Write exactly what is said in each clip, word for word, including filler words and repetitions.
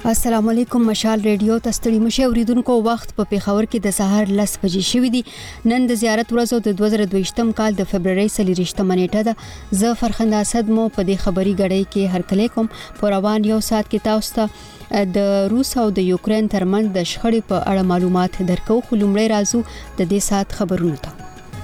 السلام علیکم. مشال ریډیو تستړي مشه اوریدونکو وخت په پیښور کې د سهار لس بجې شوې دي. نن د زیارت ورځ او د دوه زره دوه کال د فبرवरी څلورشتمه نیټه ده. زه فرخنده اسد مو په دې خبري غړې کې هرکلی کوم. په روان یو ساعت کې تاسو ته د روس او د یوکرين ترمنځ د شخړې په اړه معلومات درکو. خو لومړی راځو د دې ساعت خبرونو ته.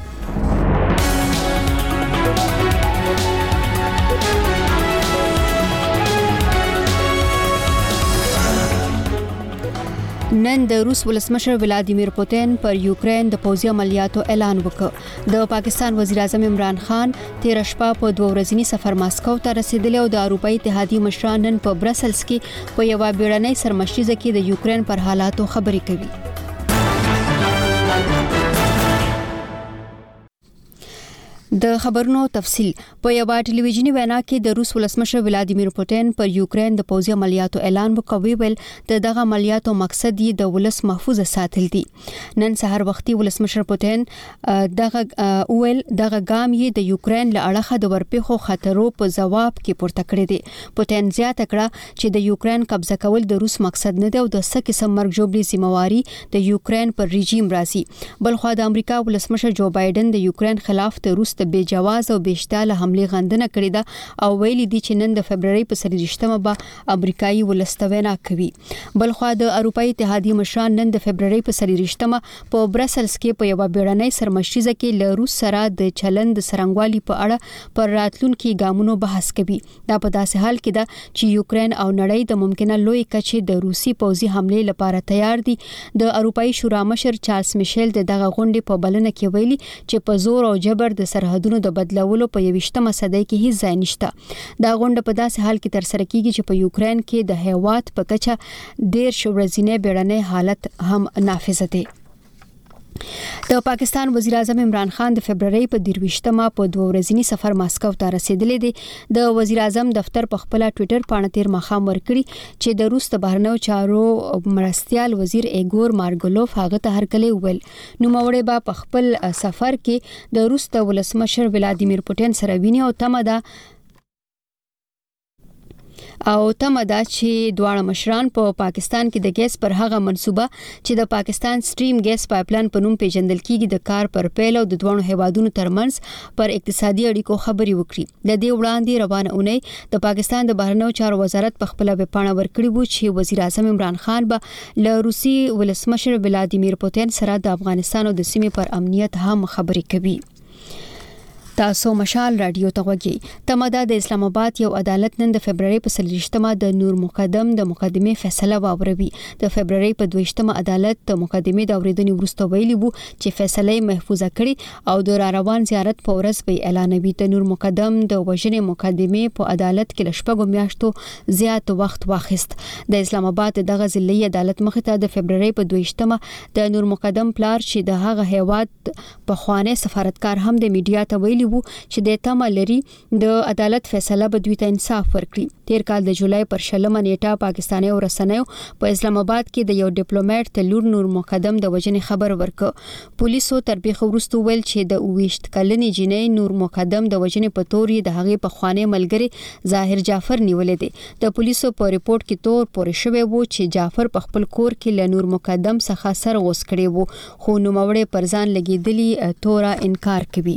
نن د روس ولسمشر ولادیمیر پوتین پر یوکرين د پوځي عملیاتو اعلان وکړ. د پاکستان وزیر اعظم عمران خان تیر شپه په دوه ورځنی سفر ماسکو ته رسیدلی او د اروپאי اتحادیې مشران نن په برسلز کې په یو بیړنۍ سرمشریزه کې د یوکرين پر حالاتو خبرې کوي. د خبرونو تفصيل په یو ټلویزیونی وینا کې د روس ولسمشر ولادیمیر پوتین پر یوکرين د پوځي عملیاتو اعلان وکوي. ول د دغه عملیاتو مقصد یې د ولس محفوظ ساتل دي. نن سحر وختي ولسمشر پوتین دغه اول دغه ګام یې د یوکرين له اړخه د ورپېخو خطرو په جواب کې پورته کړی دی. پوتین زیاته کړه چې د یوکرين قبضه کول د روس مقصد نه دی او د سکه سم مرګ جوړې ذمہواری د یوکرين پر رژیم راځي. بلخو د امریکا ولسمشر جو بایدن د یوکرين خلاف د روس بے جواز او بشتاله حمله غندنه کړې ده او ویلي دي چې نن د فبرवरी په څلورشتمه به امریکایي ولستوینا کوي. بلخو د اروپאי اتحادیې مشران نن د فبرवरी په څلورشتمه په برسلز کې په یو بیړنۍ سرمشریزه کې له روس سره د چلند سرنګوالي په اړه پر راتلونکو ګامونو بحث کوي. دا په داسې حال کې ده چې یوکرين او نړۍ د ممکنه لوی کچې د روسي پوځي حمله لپاره تیار دي. د اروپאי شورا مشر چارلز میشل دغه غونډې په بلنه کې ویلي چې په زور او جبر د سرحد د بدلولو په یوشتمه صدۍ کې هیڅ ځای نشته. دا غونډه په داسې حال کې تر سره کیږي چې په یوکرين کې د هیواد په کچه ډیر شورزینه بیړنۍ حالت هم نافذ دی. د پاکستان وزیر اعظم عمران خان د فبرवरी په درويشتمه په دوه ورځنی سفر ماسکو ته رسیدلی دی. د وزیر اعظم دفتر په خپل ټوئیټر باندې تیر مخام ورکړي چې د روس د بهرنیو چارو مرستيال وزیر ایګور مارګلوف هغه ته هرکلی ویل. نو موړې با په خپل سفر کې د روس د ولسمشر ولادیمیر پوتین سره ویني او تمه ده او تمه ده چې دواړه مشران په پا پاکستان کې د ګیس پر هغه منصوبه چې د پاکستان سټریم ګیس پایپلاین په نوم پیژندل کیږي د کار پر پیل او د دوه هیوادونو ترمنځ پر اقتصادي اړیکو خبري وکړي. د دې وړاندې روانه اونۍ د پاکستان د بهرنیو چارو وزارت په خپل ویبپاڼه ورکړي وو چې وزیر اعظم عمران خان به له روسي ولسمشر ولادیمیر پوتین سره د افغانستان او د سیمې پر امنیت هم خبرې کوي. تاسو مشال رادیو ته وګورئ. تمدا د اسلام آباد یو عدالت نن د فبرवरी په څلورشتمه د نور مقدم د مقدمه فیصله واوروي. د فبرवरी په دویشتمه عدالت د مقدمه د اوریدنې وروسته ویلي وو چې فیصله محفوظه کړي او د روان زیارت په ورځ به اعلانوي. د نور مقدم د وژنې مقدمه په عدالت کې لشپږو میاشتو زیات وخت واخیست. د اسلام آباد دغه ضلعي عدالت مخ ته د فبرवरी په دویشتمه د نور مقدم پلار چې د هغه هیواد په خوانه سفارتکار هم د میډیا ته ویلي وو چې د تمه لري د عدالت فیصله به دوی ته انصاف ورکړي. تیر کال د جولای پر شلمه نیټه پاکستاني او رسنیو په اسلام آباد کې د یو ډیپلوماټ ته لور نور مقدم د وژنې خبر ورکړ. پولیسو تر بیخ ورستو ویل چې د اوویشت کلنې جنې نور مقدم د وژنې په تور د هغه په خوانه ملګری ظاهر جعفر نیولې دي. د پولیسو په ریپورت کې تور پورې شوی وو چې جعفر په خپل کور کې له نور مقدم څخه سر غوس کړی وو خو نو موړې پر ځان لګیدلی تورا انکار کوي.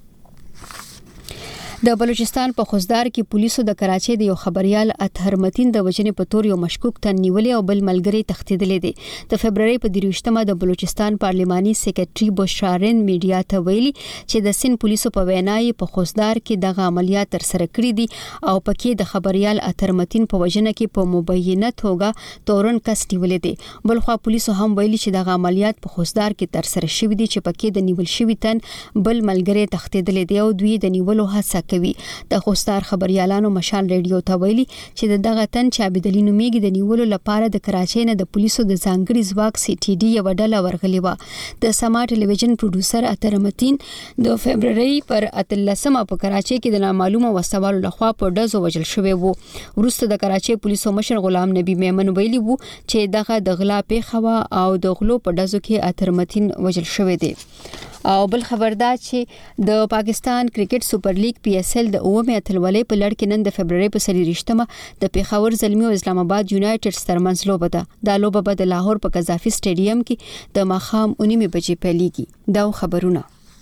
د بلوچستان په خوزدار کې پولیسو د کراچۍ د یو خبريال اطهر متین د وژنې په تور یو مشکوک ته نیولې او بل ملګری تښتیدلی دی. د فبرवरी په درويشتمه د بلوچستان پارلماني سیکریټري بشارن میډیا ته ویلي چې د سین پولیسو په وینای په خوزدار کې دغه عملیات تر سره کړی دي او پکې د خبريال اطهر متین په وژنه کې په مبینه توګه تورن کس نیولې دي. بلخو پولیسو هم ویلي چې دغه عملیات په خوزدار کې تر سره شوې دي چې پکې د نیول شوی تن بل ملګری تښتیدلی دی او دوی د نیولو هڅه کوي. د خوستار خبريالانو مشال ریډیو ته ویلي چې د دغه تن چې عبدالي نومیږي د نیولو لپاره د کراچۍ نه د پولیسو د ځانګړي ځواک سی ټي ډي یو ډله ورغلی و. د سما ټلویزیون پروډوسر اطهر متین د فبرवरी پر اتلسمه په کراچۍ کې د نامعلومه وسوالو لخوا په ډزو وژل شوی وو. وروسته د کراچۍ پولیسو مشر غلام نبی میمن ویلي وو چې دغه د غلا پیښه او د غلو په ډزو کې اطهر متین وژل شوی دی. او بل خبردار چې د پاکستان کرکټ سپر لیګ پی ایس ایل د اومه اتلولې په لړ کې نن د فبرवरी په سلیریشتمه د پیښور زلمی او اسلام آباد یونایټډ ترمنځ لوبه ده. دا لوبه به د لاهور په قذافي سټیډیم کې د ماښام اونیمه بجې پیلېږي. دا خبرونه.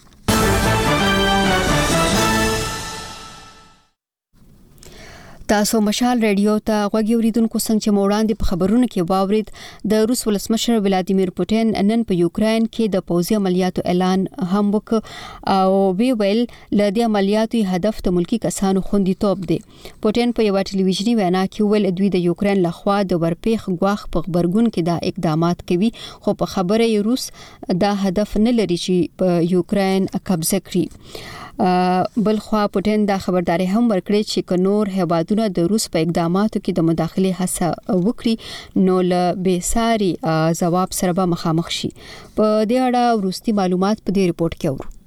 تاسو مشال رادیو ته غوږی اوریدونکو څنګه چې موړاندې په خبرونو کې واورید د روس ولسمشر ولادیمیر پوتین نن په یوکرين کې د پوځي عملیاتو اعلان هم وکړ او وی ویل ل دې عملیاتو هدف د ملکی کسانو خوندیتوب دی. پوتین په یو ټلویزیونی وینا کې ویل دوی د یوکرين لخوا د ورپېخ غواخ په خبرګون کې دا اقدامات کوي خو په خبره یې روس دا هدف نه لري چې په یوکرين قبضه کړي. بل خو پوتین دا خبرداري هم ورکړي چې کنور هوادونه د روس په اقداماتو کې د مداخله هڅه وکړي نو له بیساري جواب سره به مخامخ شي. په دې اړه وروستي معلومات په دې ریپورت کې اورو.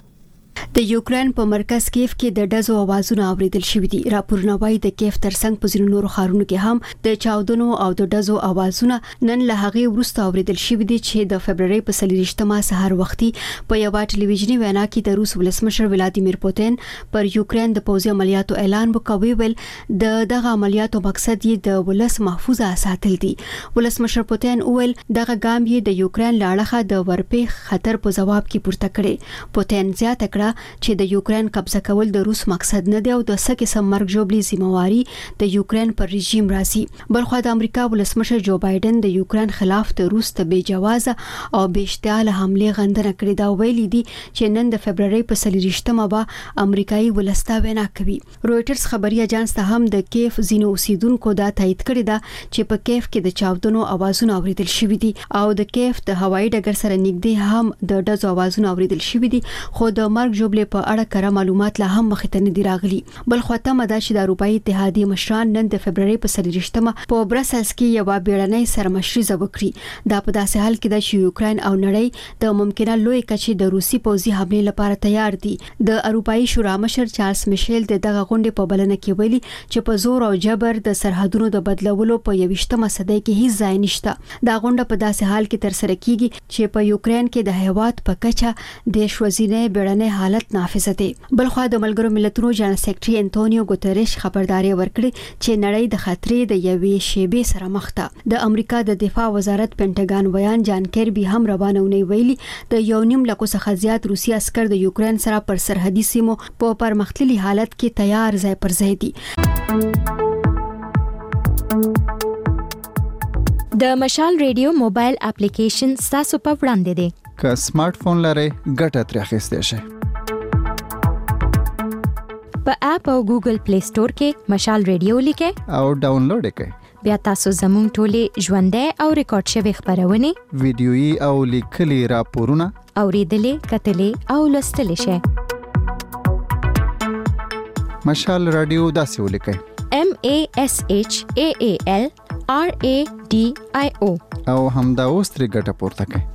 د یوکرين په مرکز کیف کې د ډزو اوازونه اوریدل شوې دي. راپورونه وايي د کیف ترڅنګ په ځینو نورو ښارونو کې هم د چاودنو او د ډزو اوازونه نن له هغه وروسته اوریدل شوې دي چې د فبرवरी په سلیریشتمه سهار وختي په یو ټلویزیونی وینا کې د روس ولسمشر ولادیمیر پوتین پر یوکرين د پوځي عملیاتو اعلان وکوي. ویل د دغه عملیاتو مقصد یې د ولس محفوظه ساتل دي. ولسمشر پوتین ویل دغه ګام یې د یوکرين لاړه د ورپېخ خطر په جواب کې پورته کړي. پوتین زیاته کړه چې د یوکرين قبضه کول د روس مقصد نه دی او د سکه سم مرګ جوړبلي ذمہواری د یوکرين پر رژیم راځي. بلخو د امریکا ولسمشر جو بایدن د یوکرين خلاف د روس ته بے جوازه او بے اشتعال حمله غندنه کړې دا ویلي دي چې نن د فبرवरी په سلیریشتمه به امریکایي ولستا وینا کوي. رويټرز خبري اژانس ته هم د کیف زینو اوسیدونکو دا تایید کړی دا چې په کیف کې د چاودنو اوازونه اوریدل شوې دي او د کیف د هوایي ډګر سره نږدې هم د ډزو اوازونه اوریدل شوې دي خو د مرګ جوړبلي په اړه کره معلومات لا هم مخې ته نه دي راغلي. بل خو ته مدا چې د اروپאי اتحادیه مشران نن د فبرवरी په سلیریشتمه په برسلز کې یو بیړنۍ سرمشري وکړي. دا په داسې حال کې د یوکرين او نړۍ د ممکنه لوی کچې د روسي پوځي حمله لپاره تیار دي. د اروپאי شورا مشر چارلز میشل د دغه غونډې په بلنه کې ویلي چې په زور او جبر د سرحدونو د بدلولو په یوشتمه صدۍ کې هیڅ ځای نشته. دا غونډه په داسې حال کې تر سره کیږي چې په یوکرين کې د هیواد په کچه د شوزینه بیړنۍ حالت نافذه دي. بلخو د ملګرو ملتونو جنرال سیکریټري انټونیو ګوتریش خبرداري ورکړي چې نړۍ د خطرې د یوې شیبې سره مخ ده. د امریکا د دفاع وزارت پینټاګان بیان جان کیربي هم روانونه ویلي د یو نیم لکو څخه زیات روسي عسكر د یوکرين سره پر سرحدي سیمو په پرمختللي حالت کې تیار ځای پر ځای دي. د مشال ریډیو موبایل اپلیکیشن تاسو په وړاندې دی. که سمارټ فون لرئ ګټه ترې اخیستئ شئ. په اپ او ګوګل پلی سٹور کې مشال ریډیو لیکئ او ډاونلوډ کړئ. بیا تاسو زموږ ټولې ژوندۍ او ریکارډ شوی خبرونه ویډیويي او لیکلي راپورونه اوریدلې کتلې او لوستلې شئ. مشال رادیو داسې ولیکئ M A S H A A L R A D I O او همدا اوس ترې ګټه پورته کړئ.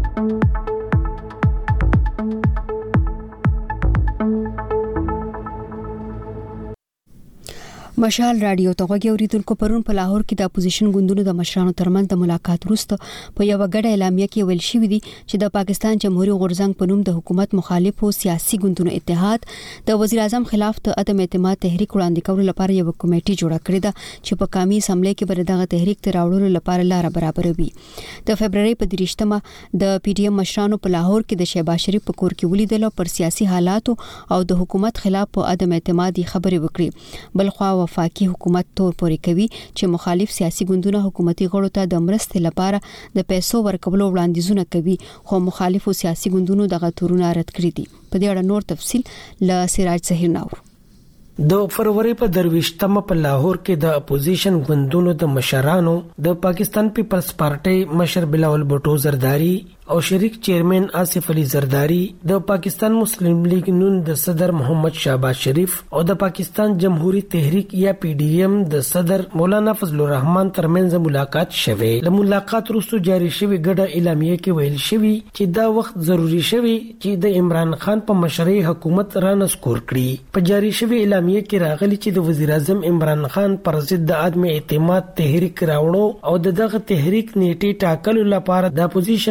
مشال رادیو ته غوږی اوریدونکو پرون په لاهور کې د اپوزیشن ګوندونو د مشرانو ترمنځ د ملاقات وروسته په یو غړ اعلامیه کې ویل شوی دی چې د پاکستان جمهوریت غورځنګ په نوم د حکومت مخالفو سیاسي ګوندونو اتحاد د وزیر اعظم خلاف د عدم اعتماد تحریک وړاندې کولو لپاره یو کمیټه جوړه کړې ده چې په قومي اسمبلی کې بر دغه تحریک ته راوړلو لپاره لار برابروي. د فبرवरी په دریشتمه د پی ډی ایم مشرانو په لاهور کې د شهباز شریف په کور کې ولیدل پر سیاسي حالاتو او د حکومت خلاف په عدم اعتمادي خبرې وکړي. بلخو وفاقي حکومت تور پورې کوي چې مخالف سیاسي ګوندونه حکومتي غړو ته د مرستې لپاره د پیسو ورکولو وړاندیزونه کوي خو مخالفو سیاسي ګوندونو دغه تورونه رد کړی دي. په دې اړه نور تفصیل ل سراج ظهیر ناور. د فروری په درويشتمه په لاهور کې د اپوزیشن ګوندونو د مشرانو د پاکستان پیپلز پارټي مشر بلاول بوټو زرداری او شریک چیرمن آصف علي زرداری د پاکستان مسلم لیگ نون د صدر محمد شهباز شریف او د پاکستان جمهوریت تحریک یا پی ډی ایم د صدر مولانا فضل الرحمن ترمنځ ملاقات شوه. له ملاقات وروسته جاری شوی ګډه اعلامیه کې ویل شوی چې دا وخت ضروری شوی چې د عمران خان په مشرۍ حکومت رانسکور کړي. په جاری شوی اعلامیه کې راغلی چې د وزیر اعظم عمران خان پر ضد د عدم اعتماد تحریک راوړو او دغه تحریک نیټه ټاکلو لپاره د اپوزیشن ګوند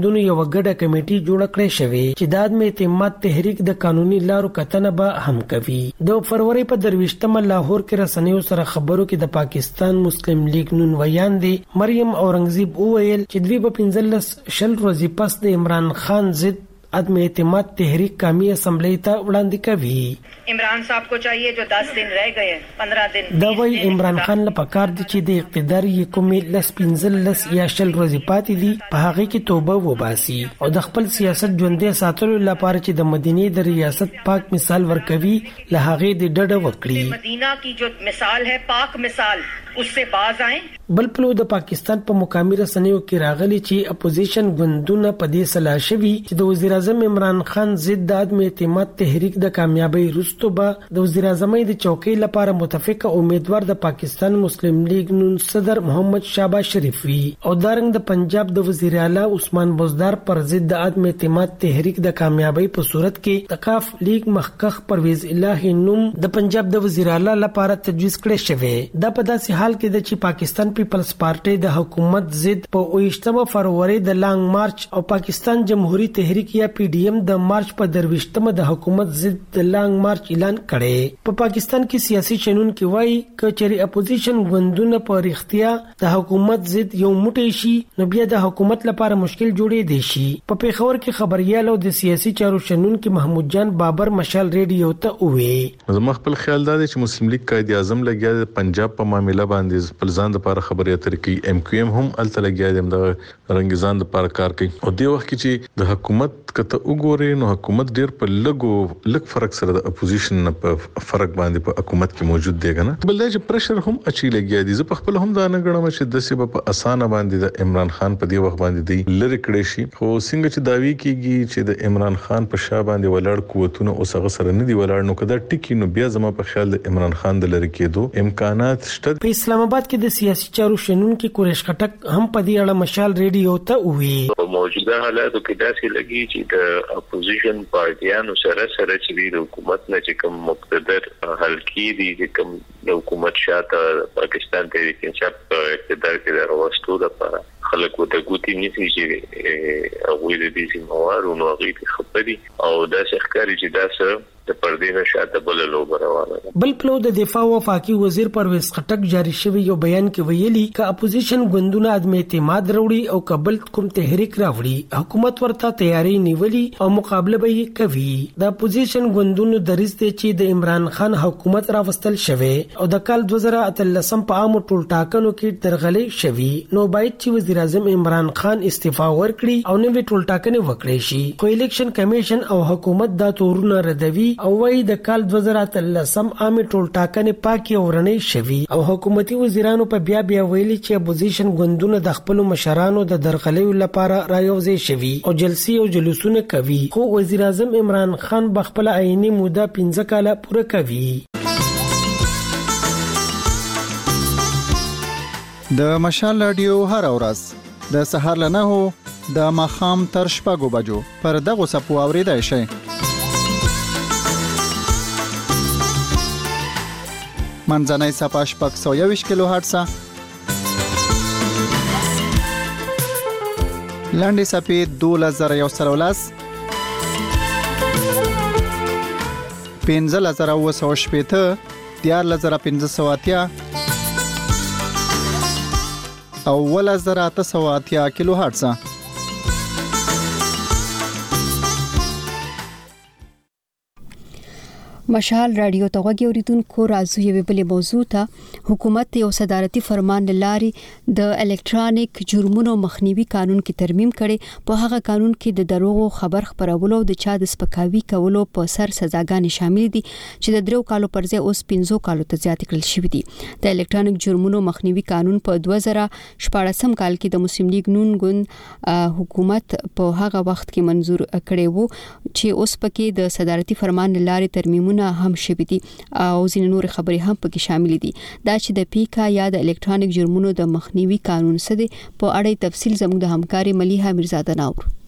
ګوندونو یو غړه کمیټي جوړ کړې شوې چې د عدم اعتماد تحریک د قانوني لارو کتنه به هم کوي. د فروری په درويشتمه لاهور کې رسنیو سره خبرو کې د پاکستان مسلم لیگ نون ویاندې مریم اورنګزیب وویل چې دوی په پنځلس شل ورځې پس د عمران خان ضد عدم اعتماد تحریک قومی اسمبلی ته وړاندې کوي. عمران صاحب کو چاہیے جو دس دن رہ گئے پندرہ دن دا وی عمران خان له پکار دي چې د اقتدار یې کومې لس پنځلس یا شل ورځې پاتې دي په هغه کې توبه وباسي او د خپل سیاست ژوندې ساتلو لپاره چې د مدینه د ریاست پاک مثال ورکوي له هغه د ډډه وکړي. مدینہ کی جو مثال ہے پاک مثال اس سے باز آئیں. بل پلو د پاکستان په مقامی رسنیو کې راغلي چې اپوزیشن ګوندونه په دې سلا شوي چې د وزیر اعظم عمران خان ضد د عدم اعتماد تحریک د کامیابی وروسته به د وزیر اعظم د چوکۍ لپاره متفق امیدوار د پاکستان مسلم لیگ نون صدر محمد شهباز شریف وي او دارنګ د پنجاب د وزیر اعلی عثمان بزدار پر ضد د عدم اعتماد تحریک د کامیابی په صورت کې د کاف لیگ مخکخ پرویز الهی نوم د پنجاب د وزیر اعلی لپاره تجویز کړی شوی. دا په داسې حال کې د چې پاکستان پیپلز پارټي د حکومت ضد په اویشتمه فروری د لانګ مارچ او پاکستان جمهوریت تحریک یا پی ډی ایم د مارچ په درويشتمه د حکومت ضد د لانګ مارچ اعلان کړي. په پاکستان کې سیاسي شنون کې وایي کچري اپوزیشن ګوندونه په اړتیا د حکومت ضد یو موټی شي نو بیا د حکومت لپاره مشکل جوړې دي شي. په پیښور کې خبريال او د سیاسي چارو شنون کې محمود جان بابر مشال ریډیو ته وې زما خپل خیال دا دی چې مسلم لیگ قائد اعظم لګیا د پنجاب په معاملې باندې خپل ځان لپاره خبرې اترې کوي. ایم کیو ایم هم الته لګیا دي د رنګزان لپاره کار کوي او د وخت کې چې د حکومت کته وګوري نو حکومت ډیر په لګو لګ فرق سره د اپوزیشن په فرق باندې په حکومت کې موجود دی کنه. بل دا چې پرشر هم اچي لګیا دي. زه په خپل هم دا نه غواړم چې د سبب په اسانه باندې د عمران خان په دی وخت باندې دی لری کړی شي. خو څنګه چې داوی کیږي چې د عمران خان په شا باندې ولاړ قوتونه اوس هغه سره نه دی ولاړ نو کدا ټکی نو بیا زما په خیال د عمران خان د لری کېدو امکانات شته. په اسلام آباد کې د سیاسي چارو شنون کې قریش خټک هم په دې اړه مشال ریډیو ته وی. موجوده حالاتو کې داسې لګي چې د اپوزیشن پارټیانو سره سره چې د حکومت نه چې کوم مقتدر حلقې دي چې کوم د حکومت شاته پاکستان تحریک انصاف اقتدار کې راوستو لپاره خلک وته ګوتی نشي چې هغه د دې سیموارو نو هغه خبري او دا ښکاري چې دا څه د پردې نشاته بل لوب روانه. بل پلو د دفاع وفاقي وزیر پرویز خټک جاری شوی یو بیان کې ویلي ک اپوزیشن ګوندونه عدم اعتماد وروړي او قبل کوم تحریک راوړي حکومت ورته تیاری نیولي او مقابله به کوي. د اپوزیشن ګوندونو دریځ ته چې د عمران خان حکومت راوستل شوی او د کال دوه زره اتلسم په عام ټول ټاکنو کې درغلې شوی نو باید چې وزیر اعظم عمران خان استعفا ورکړي او نوې ټول ټاکنې وکړي شي. خو الیکشن کمیشن او حکومت دا تورونه ردوي او وای د کال دوه زره اتلسم عام ټول ټاکنې پاکي اورنۍ شوی او حکومتي وزیرانو په بیا بیا ویلي چې اپوزیشن ګوندونه د خپل مشرانو د درغلیو لپاره رايوځي شوی او جلسې او جلوسونه کوي. خو وزیر اعظم عمران خان بخپل عیني موده پنځه کاله پوره کوي. د مشال رادیو هر ورځ د سهار لنه هو د ماخام تر شپږو بجو پر دغه سپو اوریدای شي. منځنۍ صفه شپږ سوه یوویشت کیلو هرتز، لاندې صفې دولس زره یو سل او لس، پنځلس زره اووه سوه شپېته، دیارلس زره پنځه سوه اتیا او اوولس زره اته سوه اتیا کیلو هرتز. مشال رادیو ته غوږی اوریدونکو راځو یو بل موضوع ته. حکومت یو صدارتي فرمان لاري د الکترونیک جرمونو مخنیوي قانون کې ترمیم کړي. په هغه قانون کې د دروغو خبر خبرولو د چا د سپکاوي کولو په سر سزاګانې شامل دي چې د درو کالو پر ځای اوس پنځو کالو ته زیات کړل شوې دي. د الکترونیک جرمونو مخنیوي قانون په دوه زره شپاړسم کال کې د مسلم لیگ نون ګوند حکومت په هغه وخت کې منزور کړي وو چې اوس پکې د صدارتي فرمان لاري ترمیمونه هم شوي دي او ځینې نور خبرې هم پکې شامل دي. دا چې د پیکا یا د الکترونیک جرمونو د مخنیوي قانون څه دی په اړه تفصیل زموږ د همکاري ملیحه میرزاده ناور.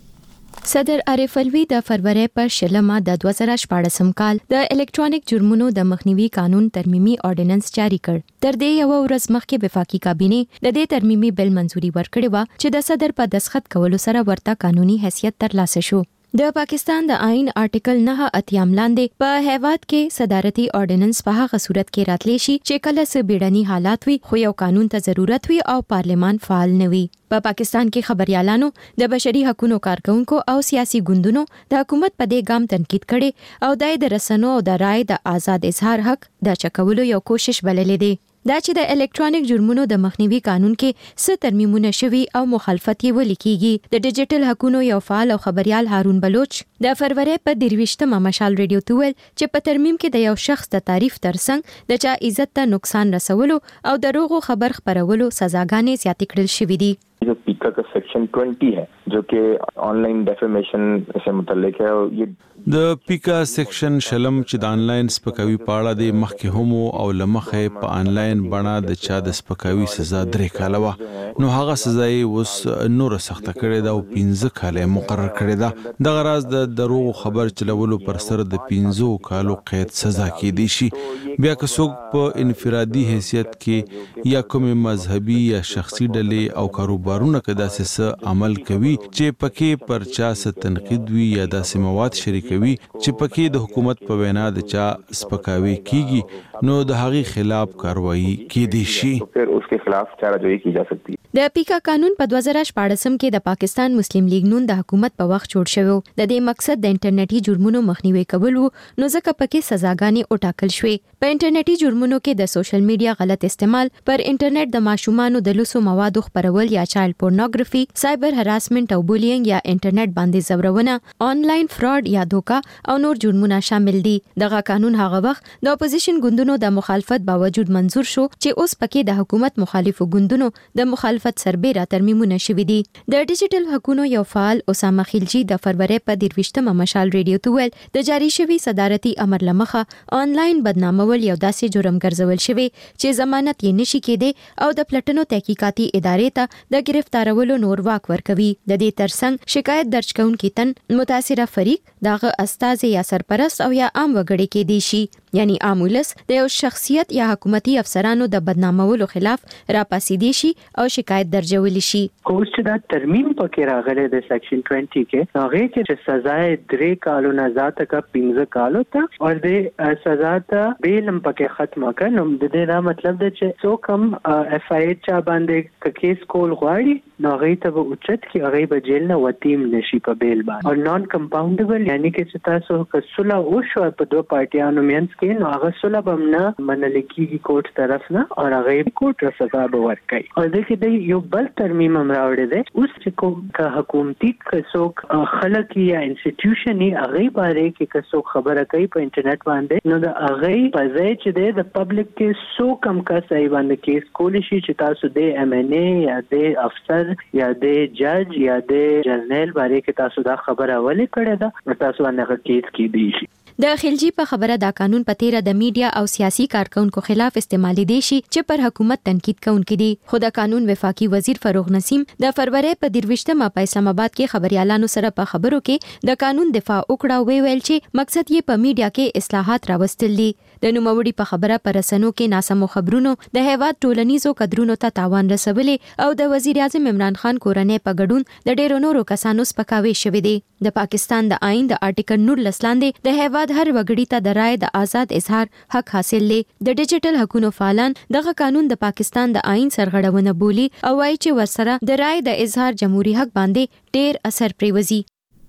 صدر عارف الوی د فروری پر شلمه د دوه زره شپاړسم کال د الکترونیک جرمونو د مخنیوي قانون ترمیمي اورډیننس جاری کړ. تر دې یو ورځ مخکې وفاقي کابینه د دې ترمیمي بل منځوري ورکړې و چې د صدر په دستخط کولو سره ورته قانوني حیثیت ترلاسه شو. د پاکستان د آئین آرټیکل نه اتیام لاندې په هیواد کې صدارتي اورډیننس په هغه صورت کې راتلی شي چې کله څه بیړني حالات وي خو یو قانون ته ضرورت وي او پارلمان فعال نه وي. په پاکستان کې خبريالانو د بشري حقوقو کارکونکو او سیاسي ګوندونو د حکومت په دې ګام تنقید کړي او د رسنیو او د رائے د آزاد اظهار حق د چکولو یو کوشش بللې دي. دا چې د الکترونیک جرمونو د مخنیوي قانون کې څه ترمیمونه شوي او مخالفت یې ولیکيږي. د ډیجیټل حقوقو یو فعال او خبريال هارون بلوچ د فروری په درویشتمه مشال ریډیو ته ویل چې په ترمیم کې د یو شخص د تعریف ترڅنګ د چا عزت ته نقصان رسولو او دروغو خبر خپرولو سزاګانې زیاتې کړل شوې دي. जो पीका का सेक्शन बीस है जो कि ऑनलाइन डेफेमेशन से मुतल्लिक है और ये د پیکا سیکشن شلم چې د انلاین سپکاوي پاړه د مخکې همو او لمخه په انلاین بڼه د چا د سپکاوي سزا درې کاله و نو هغه سزا یې اوس نور سخت کړي دا او پنځه کاله مقرر کړي دا د غراض د دروغ خبر چلولو پر سر د پنځه کالو قید سزا کې دي شي. بیا که څوک په انفرادي حیثیت کې یا کوم مذهبي یا شخصي ډلې او کاروبارونه کې داسې عمل کوي چې پکې پر چا ست تنقید وي یا داسې مواد شریک کوي چې پکې د حکومت په وینا د چا سپکاوي کیږي نو د هغې خلاف کاروایی کېدی شي. پھر اس کے خلاف چارهجوئی کی جا سکتی. د پیکا قانون په دوه زره شپاړسم کې د پاکستان مسلم لیگ نون د حکومت په وخت جوړ شوی. د دې مقصد د انټرنیټي جرمونو مخنیوي کول وو نو ځکه پکې سزاګانې وټاکل شوې. په انټرنیټي جرمونو کې د سوشل میډیا غلط استعمال، پر انټرنیټ د ماشومانو د لوسو موادو خپرول یا چایلډ پورنوګرافي، سایبر هراسمنت او بولینګ یا انټرنیټ باندې زورونه، آنلاین فراډ یا دوکا او نور جرمونه شامل دي. دغه قانون هغه وخت د اپوزیشن ګوندونو د مخالفت باوجود منزور شو چې اوس پکې د حکومت مخالفو ګوندونو د مخالفت سربېره ترمیمونه شوي دي. د ډیجیټل حقوقو یو فعال اسامه خلجی د فروری په درویشتمه مشال ریډیو ته ویل د جاری شوی صدارتي امر لمخه آنلاین بدنامول یو داسې جرم ګرځول شوی چې ضمانت یې نشي کېدی او د پلټنو تحقیقاتي ادارې ته د گرفتارولو نور واک ورکوي. د دې ترڅنګ شکایت درج کونکي تن متاثره فریق دغه استاد یا سرپرست او یا عام وګړي کې دي شي، یعنی عام ولس د یو شخصیت یا حکومتي افسرانو د بدنامولو خلاف راپاسېدي شي او شکایت درجولی شي. کوم چې دا ترمیم پکې راغلی د سیکشن بیس کې هغه کې چې سزا درې کالو نه زیاته کا پنځه کالو ته او د سزا ته بیلم پکې ختمه کړه. نو د دې دا مطلب دی چې څوک هم اف آی چا باندې کیس کول غواړي نو هغه ته به اوچت کې هغه به جیل نه وتیم نشي په بیل باندې او نان کمپاونډبل، یعنی چې تاسو کسله او شو په دوه پارټیانو مینس کې نو هغه سله بم نه منل کېږي کورټ طرف نه او هغه کورټ سزا به ورکړي. او د کې د یو بل ترمیم هم راوړی دی اوس چې کوم حکومتي څوک خلک یا انسټیټیوشن یې هغه باره کې که څوک خبره کوي په انټرنیټ باندې نو د هغه په ځای چې دی د پبلک کې څو کم کس یې باندې کیس کولی شي چې تاسو د ایم ان ای یا د افسر یا د جج یا د جرنیل باره کې تاسو دا خبره ولې کړې ده تاسو باندې کیس کیدی شي. د خلجی په خبره دا قانون په تیره د میډیا او سیاسي کارکونکو خلاف استعمالي دي شي چې پر حکومت تنقید کوونکي دي. خو د قانون وفاقي وزیر فروغ نسیم د فروری په درویشتمه په اسلام آباد کې خبريالانو سره په خبرو کې د قانون دفاع وکړه وی ویل چې مقصد یې په میډیا کې اصلاحات راوستل دي. د نوموړي په خبره پر رسنیو کې ناسمو خبرونو د هیواد ټولنیزو قدرونو ته تاوان رسولې او د وزیر اعظم عمران خان کورنۍ په ګډون د ډیرو نورو کسانو سپکاوي شوې دي. د پاکستان د آئین د آرټیکل نولس لاندې د هیواد هر وګړي ته د رائے د آزاد اظهار حق حاصل دی. د ډیجیټل حقوقو فعالان دغه قانون د پاکستان د آئین سرغړونه بولی او وايي چې ورسره د رائے د اظهار جمهوریت حق باندې ډیر اثر پریوزي.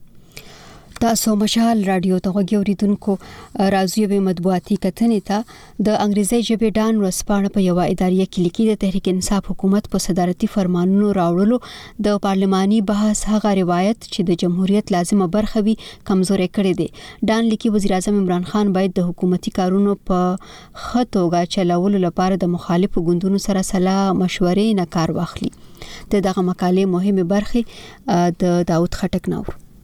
تاسو مشال رادیو ته غوړیدونکو راځي به مطبوعاتي کتنې ته د انګریزي ژبې ډان ورسپانه په یو ادارې کې لیکي د تحریک انصاف حکومت په صدارتي فرمانونو راوړلو د پارلماني بحث هغه روایت چې د جمهوریت لازمه برخه وي کمزورې کړې دي. ډان لیکي وزیر اعظم عمران خان باید د حکومتي کارونو په خطوګه چلولو لپاره د مخالفو ګوندونو سره سلا مشورې نه کار واخلي. د دغه مقالې مهمه برخه د داوود خټک نور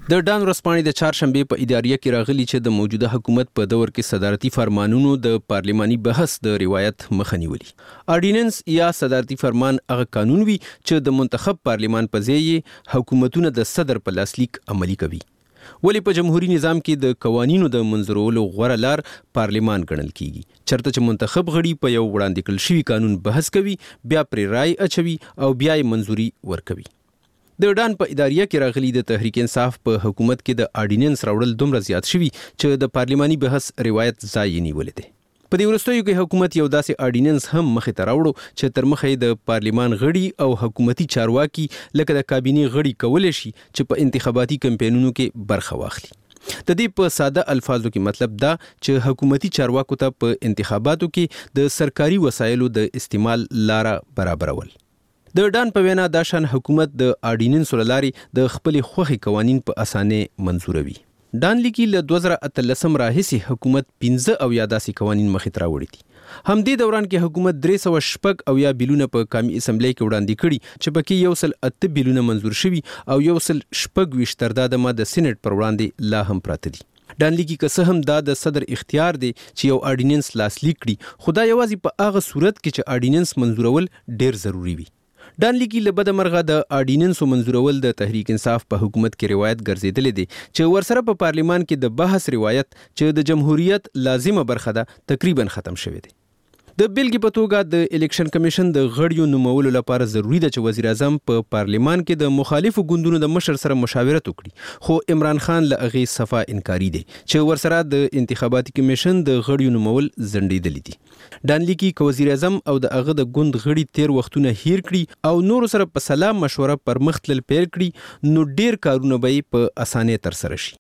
د ډان ورځپاڼې د چهارشنبه په اداریه کې راغلي چې د موجوده حکومت په دور کې صدارتي فرمانونو د پارلماني بحث د روایت مخه نیولي. آرډیننس یا صدارتي فرمان هغه قانون وي چې د منتخب پارلمان په ځای حکومتونه د صدر په لاسلیک عملي کوي. ولی په جمهوریت نظام کې د قوانینو د منظورولو غوړه لار پارلمان ګڼل کیږي. چرته چې منتخب غړي په یو وړاندې کړل شوی قانون بحث کوي، بیا پرې رائے اچوي او بیا یې منظوري ورکوي. د ډان په اداریه کې راغلي د تحریک انصاف په حکومت کې د آرډیننس راوړل دومره زیات شوي چې د پارلماني بحث روایت ځای یې نیولې دی. په دې وروستیو کې حکومت یو داسې آرډیننس هم مخې ته راوړو چې تر مخه د پارلمان غړي او حکومتي چارواکي لکه د کابینې غړي کولی شي چې په انتخاباتي کمپاینونو کې برخه واخلي. د دې په ساده الفاظو کې مطلب دا چې حکومتي چارواکو ته په انتخاباتو کې د سرکاري وسایلو د استعمال لاره برابرول. د ډان په وینا دا شان حکومت د آرډیننس لارې د خپل خوخي قوانین په اسانه منزوروي. ډان لیکي له دوه زره اتلسم راهیسي حکومت پنځه او یا داسې قوانین مخې ته راوړي دي. همدې دوران کې حکومت درې سوه شپږ او یا بیلونه په قومي اسمبلی کې وړاندې کړي چې پکې یو سل اته بیلونه منظور شوي او یو سل شپږ ویشت تر دا د سینټ پر وړاندې لا هم پراته دي. ډان لیکي که څه هم دا د صدر اختیار دی چې یو آرډیننس لاسلیک کړي، خو دا یوازې په هغه صورت کې چې آرډیننس منظورول ډیر ضروری وي. ډان لیکي له بده مرغه د آرډیننسو منظورول د تحریک انصاف په حکومت کې روایت ګرځېدلې دی چې ورسره په پارلمان کې د بحث روایت چې د جمهوریت لازمه برخه ده تقریبا ختم شوی دی. د بیلګې په توګه د الیکشن کمیشن د غړیو نومولو لپاره ضروری ده چې وزیر اعظم په پارلمان کې د مخالفو ګوندونو د مشر سره مشاورت وکړي، خو عمران خان له هغې صفا انکاري دی چې ورسره د انتخاباتي کمیشن د غړیو نومول ځنډېدلي دي. ډان لیکي که وزیر اعظم او د هغه د ګوند غړي تیر وختونه هیر کړي او نور سره په سلام مشوره پر مخ تلل پیل کړي، نو ډیر کارونه به یې په اسانه ترسره شي.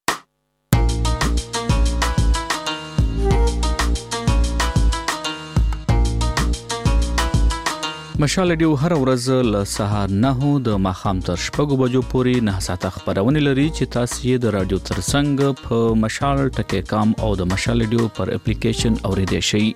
مشال ډیو هر ورځ له سهار نه د ماخام تر شپږو بجو پورې نه ساعته خبرونه لري چې تاسو یې د رادیو ترڅنګ په مشال ټکی کام او د مشال ډیو پر اپلیکیشن اوریدئ شئ.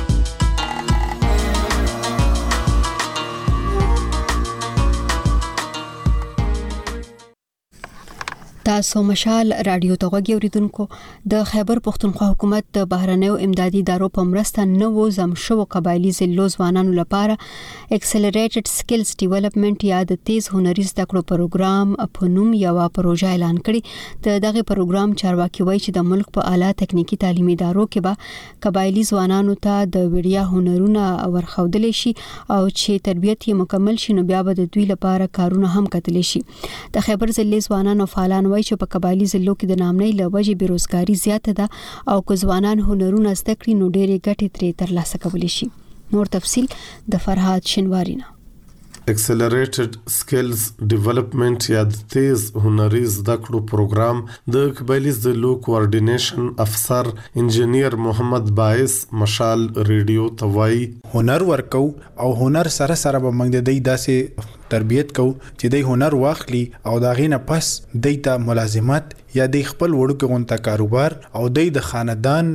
تاسو مشال رادیو ته غوږی اوریدونکو. د خیبر پښتونخوا حکومت د بهرنیو امدادي ادارو په مرسته نوو زم شو قبایلی ضلعو ځوانانو لپاره اکسلریټډ سکلز ډیولپمنٹ یا د تیز هنري زده کړو پروګرام په نوم یو پروژه اعلان کړي. د دغه پروګرام چارواکي وایي چې د ملک په اعلی تکنیکی تعلیمي ادارو کې به قبایلی ځوانانو ته د وړیا هنرونه ورخودل شي او چې تربیت یې مکمل شي نو بیا به د دوی لپاره کارونه هم کتل شي. د خیبر ضلع ځوانانو فعالان وایي چې په قبایلی ضلعو کې د نامنۍ له وجې بیروزګاري زیاته ده او که ځوانان هنرونه زده کړي نو ډېرې ګټې ترې ترلاسه کولی شي. نور تفصیل د فرهاد شنواری نه. اکسلریټډ سکلز ډیولپمنٹ یا د تیز هنري زده کړو پروګرام د قبایلی ضلعو کوارډینیشن افسر انجینیر محمد باعث مشال ریډیو توای هنر ورکو او هنر سره سره به موږ د دې داسې تربیت کو چې د هنر واخلي او دا غینه پس دیتا ملازمت یا د خپل وړو کې کاروبار او د خاندان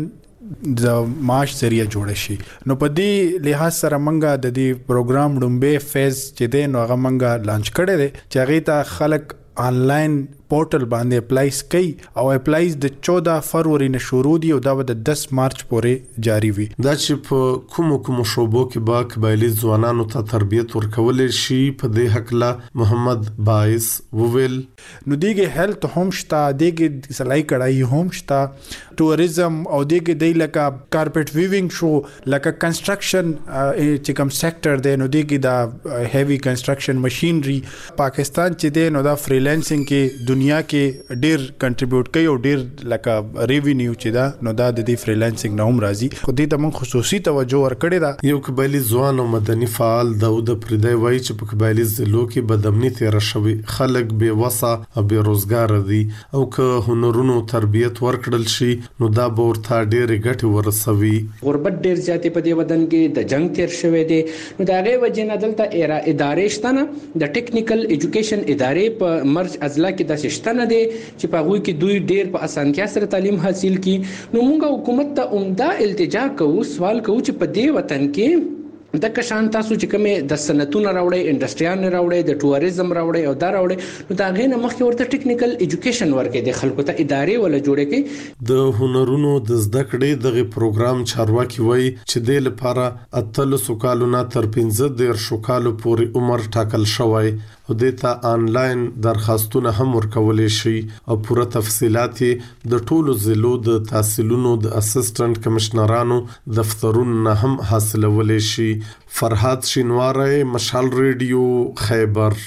د معاش ذریعہ جوړ شي. نو په دې لحاظ سره منګه د دې پروګرام ډومبه فیز چې دی نو هغه منګه لانچ کړی دی چې هغه ته خلک آنلاین پورټل باندې اپلایز کوي او اپلایز د چودہ فروری نه شروع دي او دا د دس مارچ پورې جاری وي. دا چې په کوم کوم شوبو کې با قبایلی ځوانانو ته تربیت ورکول شي په دې حق لا محمد باعث وویل نو دیګه هیلث هم شتا دیګه سلای کړای هم شتا ټوریزم او دیګه دی لکه کارپټ ویوینګ شو لکه کنستراکشن چې کوم سېکټر دی نو دیګه دا هیوی کنستراکشن ماشینری پاکستان چې دی نو دا فریلانسینګ کې دنیا کې ډیر کنټریبیوټ کوي او ډیر لکه ریوینیو چې دا نو دا د دې فریلانسینګ نه هم راځي. خو دې ته موږ خصوصي توجه ورکړې ده. یو قبایلی ځوان او مدني فعال داود پردی وایي چې په قبایلی ضلعو کې بدامني تیر شوی خلک بې وسه او بې روزګار دي او که هنرونو تربیت ورکړل شي نو دا به ورته ډېرې ګټې ورسوي. غربت ډېر زیاتې په دې ودان کې د جنگ تیر شوی دی نو د هغې وجې نه دلته ادارې شته نه د ټیکنیکل ایجوکیشن ادارې په مرج اضلاع کې داسې شته نه دی چې په هغوی کې دوی ډېر په اسانتیا سره تعلیم حاصل کړي. نو موږ حکومت ته عمده التجا کوو سوال کوو چې په دې وطن کې د کشان تاسو چې کومه د صنعتونو راوړي انډستریان راوړي د ټوریزم راوړي او دا راوړي نو دا غینه مخکې ورته ټیکنیکل ایجوکیشن ورکې د خلکو ته ادارې ولا جوړې کې د هنرونو د زده کړې دغه پروګرام چارواکي وایي چې د لپاره اتلسو کالونو تر پنځه دیرشو کالو پورې عمر ټاکل شوی او د تا آنلاین درخواستونه هم ورکول شي او پوره تفصيلات د ټولو ضلعو د تحصیلونو د اسسټنټ کمشنرانو دفترونو هم حاصلول شي. فرحات شینواره، مشال ریډیو، خیبر.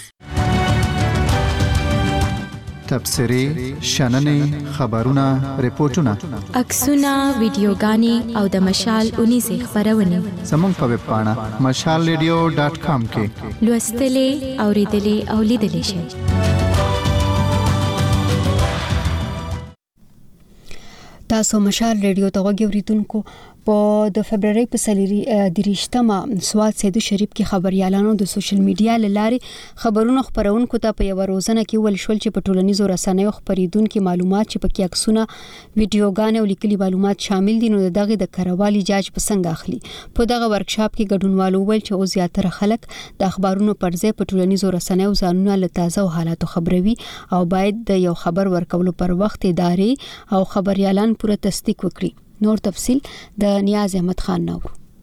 تبصری، شننې، خبرونه، ریپورتونه، عکسونه، ویډیوګانې او د مشال اونې سه خبرونه زموږ په ویب پاڼه مشال ریډیو ډاټ کام کې لوستلې، اوریدلې او لیدلې شئ. تاسو مشال ریډیو ته وګورئ. په د فبرवरी په سلیری د ریشتمه سواد سیدو شریف کې خبريالانو د سوشل میډیا لارې خبرونه خبرونکو ته په یو روزنه کې ول شول چې په ټولنیزو رسنیو خبرېدونکو معلومات چې په کې عکسونه، ویډیوګانې او لیکلي معلومات شامل دي نو دغه د کاروالي جاج په څنګه اخلي. په دغه ورکشاپ کې ګډونوالو ول چې او زیاتره خلک د اخبارونو پر ځای په ټولنیزو رسنیو ځانونه له تازه حالاتو خبروي او باید د یو خبر ورکولو پر وخت ادارې او خبريالان پوره تصدیق وکړي. نور تفصیل د نیاز احمد خان نو.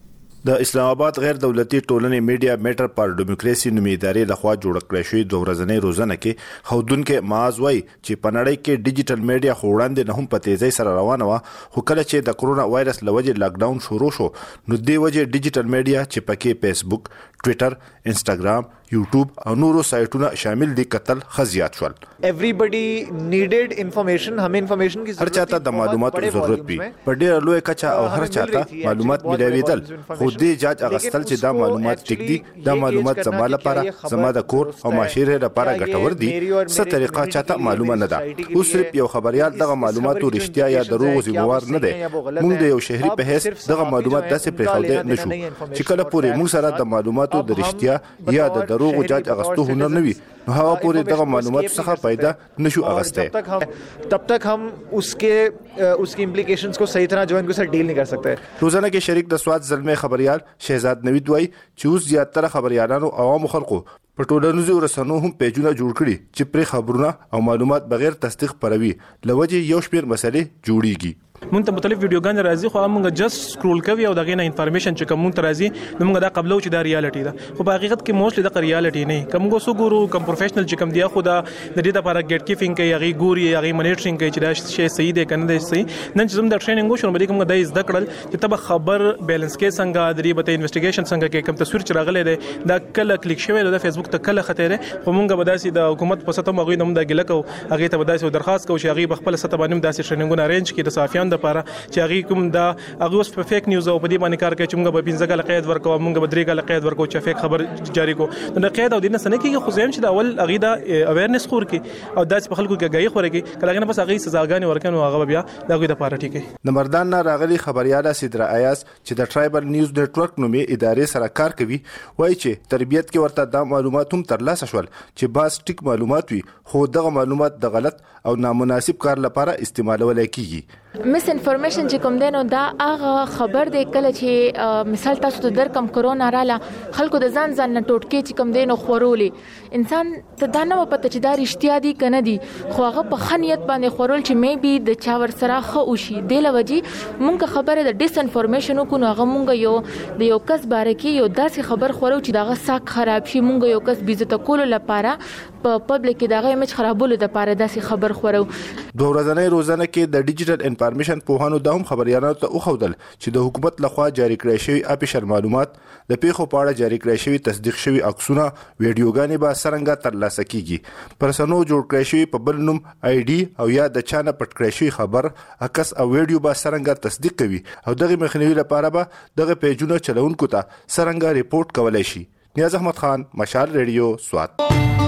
د اسلام آباد غیر دولتي ټولنې میډیا میټر پر ډیموکراسي نومي ادارې لخوا جوړ کړی شوی دوه ورځنۍ روزنه کې خودونکو معاذ وای چې په نړۍ کې ډیجیټل میډیا خوړاندې نه هم په تیزی سره روانه و خو کله چې د کرونا وایرس لوجه لاک ډاون شروع شو نو د وجه ډیجیټل میډیا چې پکې فیسبوک، ټوئیټر، انستګرام، یوټیوب او نورو سایټونه شامل دي کتل خزيات شول. everybody needed information. هم انفارمیشن کی هر چاته د معلوماتو ضرورت وي په ډېر لوی کچا او هر چاته معلومات ملويدل خو دې جاج اغستل چې دا معلومات ټیک دي دا معلومات زما لپاره زما د کور او معاشره لپاره ګټور دي څه طریقه چاته معلومه نه ده. اوس صرف یو خبريال دغه معلوماتو رښتیا یا دروغ ذمہوار نه دی. موږ د یو شهري په هیڅ دغه معلومات داسې پرېښودل نشو چې کله پورې موږ سره د معلوماتو د رښتیا یا د دروغ جاج اغستو هنر نه وي نو هغه پورې دغه معلومات څخه پیدا نشو اغسته. तब तक हम उसके उसकी इम्प्लीकेशंस को सही तरह जो इनको से डील नहीं कर सकते. روزانه کې شریک د سواد زلمه خبريال شهزاد نوید وای چې اوس زیاتره خبريالانو عوام خلکو په ټولنیزو رسنیو هم پیجونه جوړ کړي چې پر خبرونه او معلومات بغیر تصدیق پروي لوجه یو شمیر مسلې جوړيږي. مونږ ته مختلف ویډیوګان راځي خو مونږ جست سکرول کوي او دغه نه انفارمیشن چې کوم ته راځي نو مونږ دا قبلو چې دا ریالټي ده خو په حقیقت کې موستلی د ریالټي نه کوم کو سو ګورو کوم پروفیشنل چې کوم دی خو دا د دې لپاره ګټ کیپینګ کوي هغه ګوري هغه مانیټرینګ کوي چې دا شی صحیح دی کنه دی صحیح. نن چې زم د ټریننګ وشو نو کوم د زده کړل چې تب خبر بیلانس کې څنګه درې بته انویسټیګیشن څنګه کې کوم تصویر چې راغلی دی دا کله کلیک شوی د فیسبوک ته کله خطر خو مونږ به داسي د حکومت په سطح مغوي نوم د ګلکو هغه ته به داسي درخواست کوو چې هغه خپل سطح باندې داسي ټریننګونه ارینج کړي د صحافیانو لپاره چې هغه کوم دا هغه اوس په فیک نیوز او په دې باندې کار کوي چې موږ به پنځه کال قید ورکو موږ به درې کال قید ورکو چې فیک خبر جاری کو نو قید او دینه سنه کې خو زم چې دا اول هغه دا اویرنس خور کې او داس په خلکو کې غي خور کې کله نه بس هغه سزاګانې ورکنو هغه بیا دغه د پاره ټیک د مردان نه راغلي خبرياله سیدرا ایاس چې د ټرایبل نیوز نیټورک نومي ادارې سره کار کوي وایي چې تربيت کې ورته د معلومات هم ترلاسه شول چې باز ټیک معلومات وي خو دغه معلومات د غلط او نامناسب کار لپاره استعمالول کیږي. مس انفارمیشن چې کوم دینو دا هغه خبر دی کله چې مثال تاسو ته در کم کرونا رااله خلکو د ځان ځان نه ټوټکې چې کوم دینو خورولې انسان ته دا نه پته چې دا رښتیا دي کنه دي خو هغه په خنیت باندې خورول چې مې بي د چا ور سره خو وشي د لوجي مونږه خبره د ډیس انفارمیشن کو نو هغه مونږ یو د یو کس باره کې یو داسې خبر خورو چې داغه ساک خراب شي مونږ یو کس بیزته کول لپاره په پبلک کې داغه ایمیج خرابولو لپاره داسې خبر خورو. دوه ورځې روزانه کې د ډیجیټل انفارمیشن په هانو د هم خبريالانو ته خوښدل چې د حکومت لخوا جاری کړی شوی اپیشل معلومات د پیښو په اړه جاری کړی شوی تصدیق شوی عکسونه ویډیوګانې به څنګه ترلاسه کیږي پرسنو جوړ کړی شوی په بل نوم آی ډي او یا د چانه پټ کړی شوی خبر عکس او ویډیو به څنګه تصدیق کوي او دغه مخنیوي لپاره به دغه پیجونه چلونکو ته څنګه ریپورت کولای شي. نیاز احمد خان، مشال ریډیو، سوات.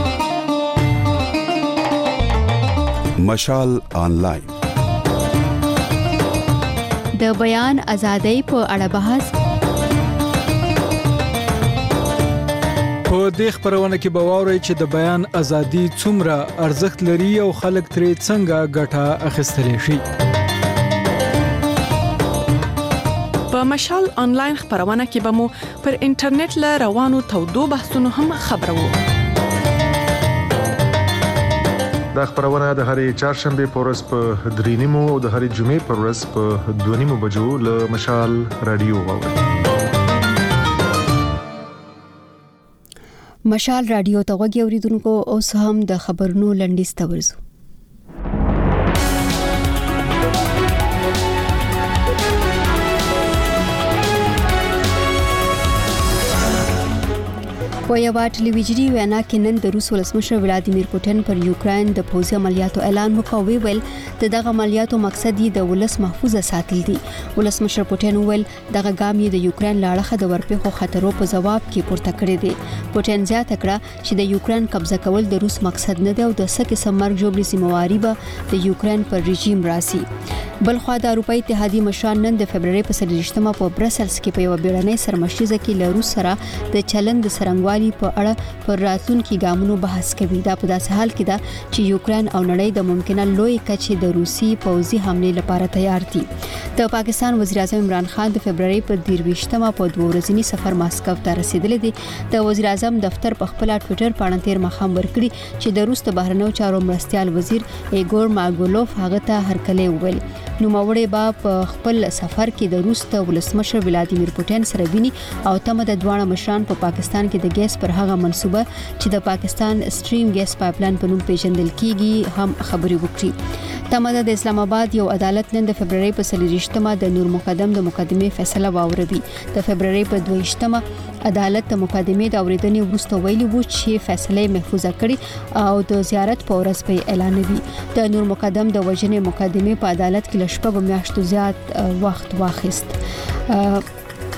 مشال آنلاین د بیان ازادۍ په اړه بحث په دې خبرونه کې به واورئ چې د بیان ازادي څومره ارزښت لري او خلک ترې څنګه ګټه اخیستلی شي. په مشال انلاین خبرونه کې به مو پر انټرنیټ ل روانو تودو بحثونو هم خبرو. دا خبرونه د هرې چهارشنبه په ورځ په درې نیمو او د هرې جمعې په ورځ په دوه نیمو بجو له مشال رادیو واورئ. مشال رادیو ته غوږی اوریدونکو اوس هم د خبرونو لنډیز ته ورځو. په یو ټلویزیونی وینا کې نن د روس ولسمشر ولادیمیر پوتین پر یوکرين د پوځي عملیاتو اعلان وکړ. ویل د دغه عملیاتو مقصد یې د ولس محفوظه ساتل دي. ولسمشر پوتین ویل دغه ګام یې د یوکرين لاړه د ورپېخو خطرو په جواب کې پورته کړی دی. پوتین زیاته کړه چې د یوکرين قبضه کول د روس مقصد نه دی او د سکه سمرګ جوړې سیمواري به د یوکرين پر رژیم راسي. بلخو د اروپای اتحادیه مشران نن د فبرवरी په سلویشتمه په برسلز کې په یو بیړنۍ سرمشیزه کې له روس سره د چلند سرنګوالي په اړه پر راتلونکي ګامونو بحث کوي. دا په داسې حال کې ده چې یوکرين او نړۍ د ممکنه لوی کچې د روسي پوځي حمله لپاره تیار دي. د پاکستان وزیر اعظم عمران خان د فبرवरी په دیرويشتمه په دوه ورځنی سفر ماسکو ته رسیدلی دی. د وزیر اعظم دفتر په خپل ټوئیټر باندې تیر مخام ورکړي چې د روس د بهرنیو چارو مرستيال وزیر ایګور ماګولوف هغه ته هرکلی وویل. نو موري با په خپل سفر کې د روس د ولسمشر ولادیمیر پوتین سره ویني او تم د دوه مشران په پاکستان کې د ګیس پر هغه منسوبه چې د پاکستان سټریم ګیس پایپلاین په نوم پیژندل کیږي هم خبري وکړي. تمه د اسلام آباد یو عدالت نن د فبرवरी په سلویشتمه د نور مقدم د مقدمه فیصله واوروي. د فبرवरी په دویشتمه عدالت د مقدمه د اوریدنې وروسته ویلي وو چې فیصله محفوظه کړي او د زیارت په ورځ په اعلانوي. د نور مقدم د وژنې مقدمه په عدالت کې لشپږ میاشتو زیات وخت واخیست.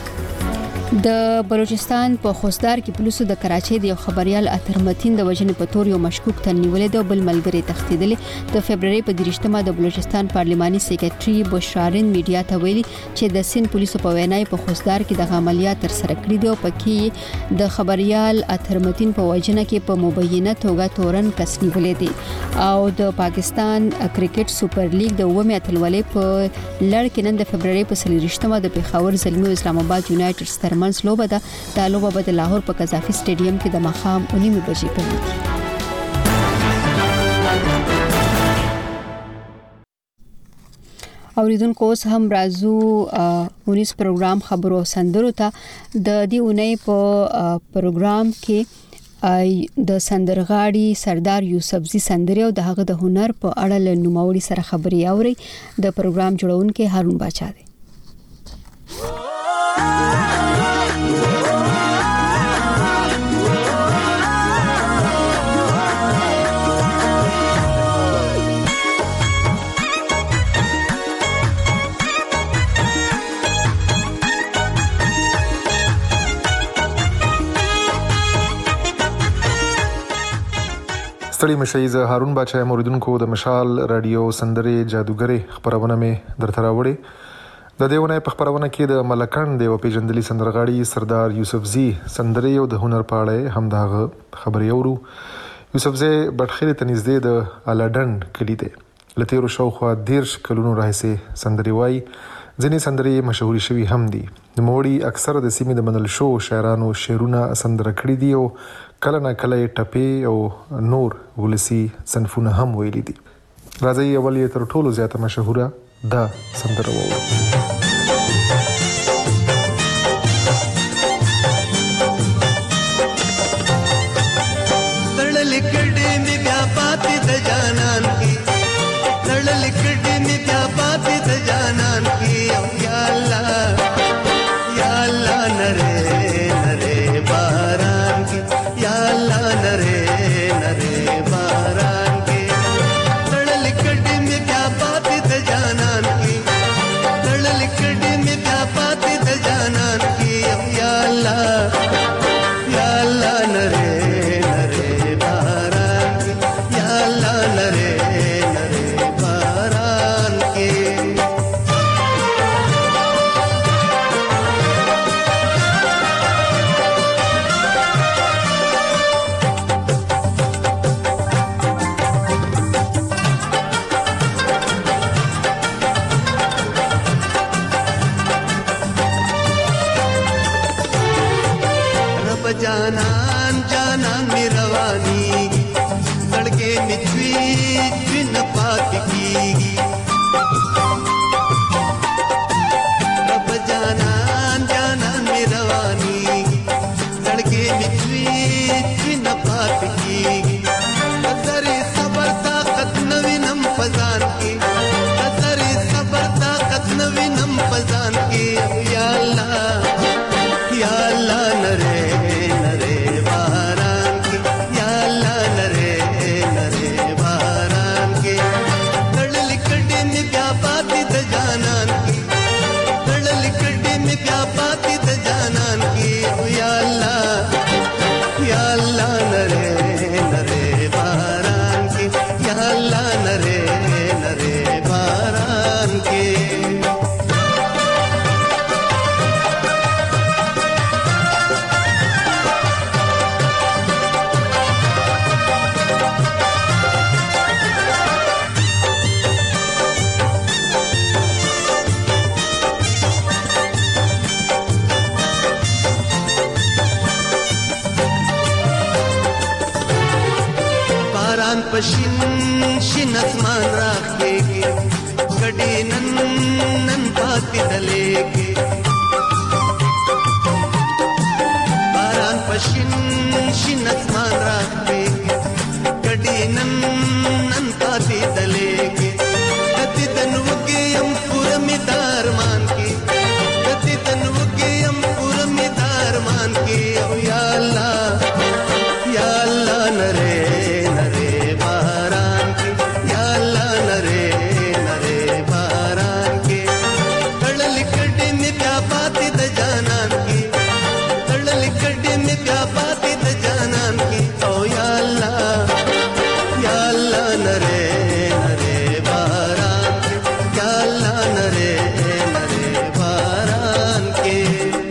د بلوچستان په خوستدار کې پولیسو د کراچۍ د یو خبريال اتر متین د وژنې په تور یو مشکوک تر نیولې د بل ملګری تښتیدلی. د فبرवरी په دیرشتمه د بلوچستان پارلماني سیکریټري بشارین میډیا ته ویلي چې د سین پولیسو په وینای په خوستدار کې د عملیات تر سره کړی دی او پکې د خبريال اتر متین په وژنه کې په مبینه توګه تورن کس نیولې دي او د پاکستان کرکټ سوپر لیګ د اومه اتلولې په لړ کې نن د فبرवरी په سلویشتمه د پیښور زلمی اسلام آباد یونایټډ ستر منځ لوبه ده. دا لوبه به د لاهور په قذافي سټیډیم کې د مخام اونیمه بجې پیلېږي. اوریدونکو اوس هم راځو اونیس پروګرام خبرو سندرو ته. د دې اونۍ په پروګرام کې د سندرغاړي سردار یوسفزي سندري او د هغه د هنر په اړه له نوموړي سره خبري اوري. د پروګرام جوړونکي هارون باچا دی. ستړي مشي زه هارون باچا موریدونکو د مشال رادیو سندري جادوګري خبرونه مې درته راوړي. د دیونه په خبرونه کې د ملکند یو پیژندلي سندرغاړي سردار یوسفزي سندري او د هنر په اړه هم دغه خبري اورو. یوسفزي بټخیل تنزدې د الاډن کلی دی. لتیرو شاوخوا دیرش کلونو راهیسې سندري وای. ځینې سندري مشهوري شوي هم دي. نوموړي اکثر د سیمې د منل شو شاعرانو شعرونه سندره کړي دي او کله نه کله ټپې او نور ولسی صنفونه هم ویلي دي. راځي اول یې تر ټولو زیاته مشهوره دا سندره وو. پشین شین اسمان راخېږي ګډې نن نن پاتې دلېږي باران پشین شین اسمان راخېږي ګډې نن نن پاتې دلېږي کتی تنوږي یم پوره مې دارمان کې کتی تنوږي یم پوره مې دارمان کې او یا الله یا الله نره نره باران کې یا الله نره نره باران کې تړل کډې مې بیا پاتې د جانان کې تړل کډې مې بیا پاتې د جانان کې او یا الله یا الله نره نره باران کې یا الله نره نره باران کې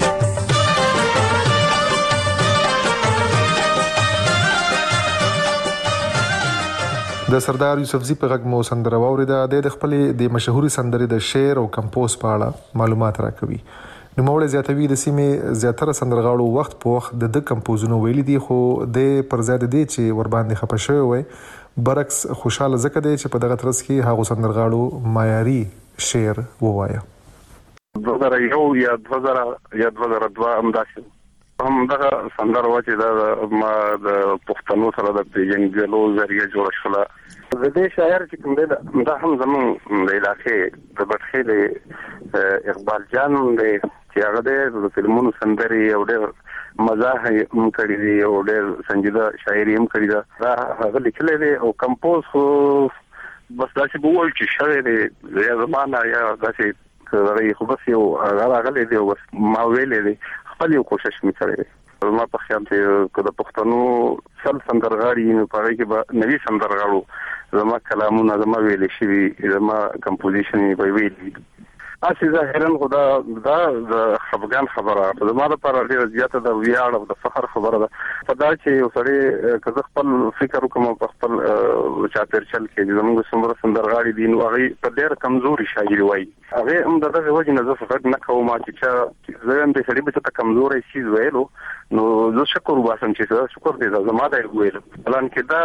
د سردار یوسفزي په غږ مو سندره واوریده. د خپلې د مشهوري سندرې د شعر او کمپوز په اړه معلومات راکوي. نوموړی زیاتوي د سیمې زیاتره سندرغاړو وخت په وخت د د کمپوزونو ویلي دي، خو د پر ضد دي چې ور باندې خپه شوی وي. برعکس خوشاله ځکه دی چې په دغه ترڅ کې هغه سندرغاړو معیاري شعر ووایه. دوه زره یو یا دوه زره یا دوه زره دوه همداسې هم دغه سندره وه چې دا ما د پښتنو سره د پېژندګلو ذریعه جوړه شوله. د دې شاعر چې کوم دی دا هم زموږ د علاقې د بټخې اقبال جان دی چې هغه دی د فلمونو سندرې او ډېر مزاح هم کړي دي او ډېر سنجیده شاعري هم کړې ده. دا هغه لیکلی دی او کمپوز خو بس داسې به ووایو چې شوی دی یا زما نه یا داسې خو بس یو هغه راغلی دی او بس ما ویلی دی خپل یو کوشش مې کړی دی. زما په خیال چې که د پښتنو سل سندرغاړي نو په هغې کې به نوي سندرغاړو زما کلامونه زما ویلې شوي زما کمپوزیشن یې به ویلي. هسې ظاهرا خو دا دا د خفګان خبره زما دپاره ډېره زیاته د ویاړ او د فخر خبره ده په دا چې یو سړی که زه خپل فکر وکړم په خپل چاپېرچل کې چې زموږ څومره سندرغاړي دي نو هغوی په ډېره کمزوري شاعري وایي. هغې هم د دغې وجې نه زه فکر نه کوم چې چا زه هم دې سړي به چاته کمزوری څیز ویلو نو زه شکر وباسم چې زه شکر دی زما دی ویلو. حالانکې دا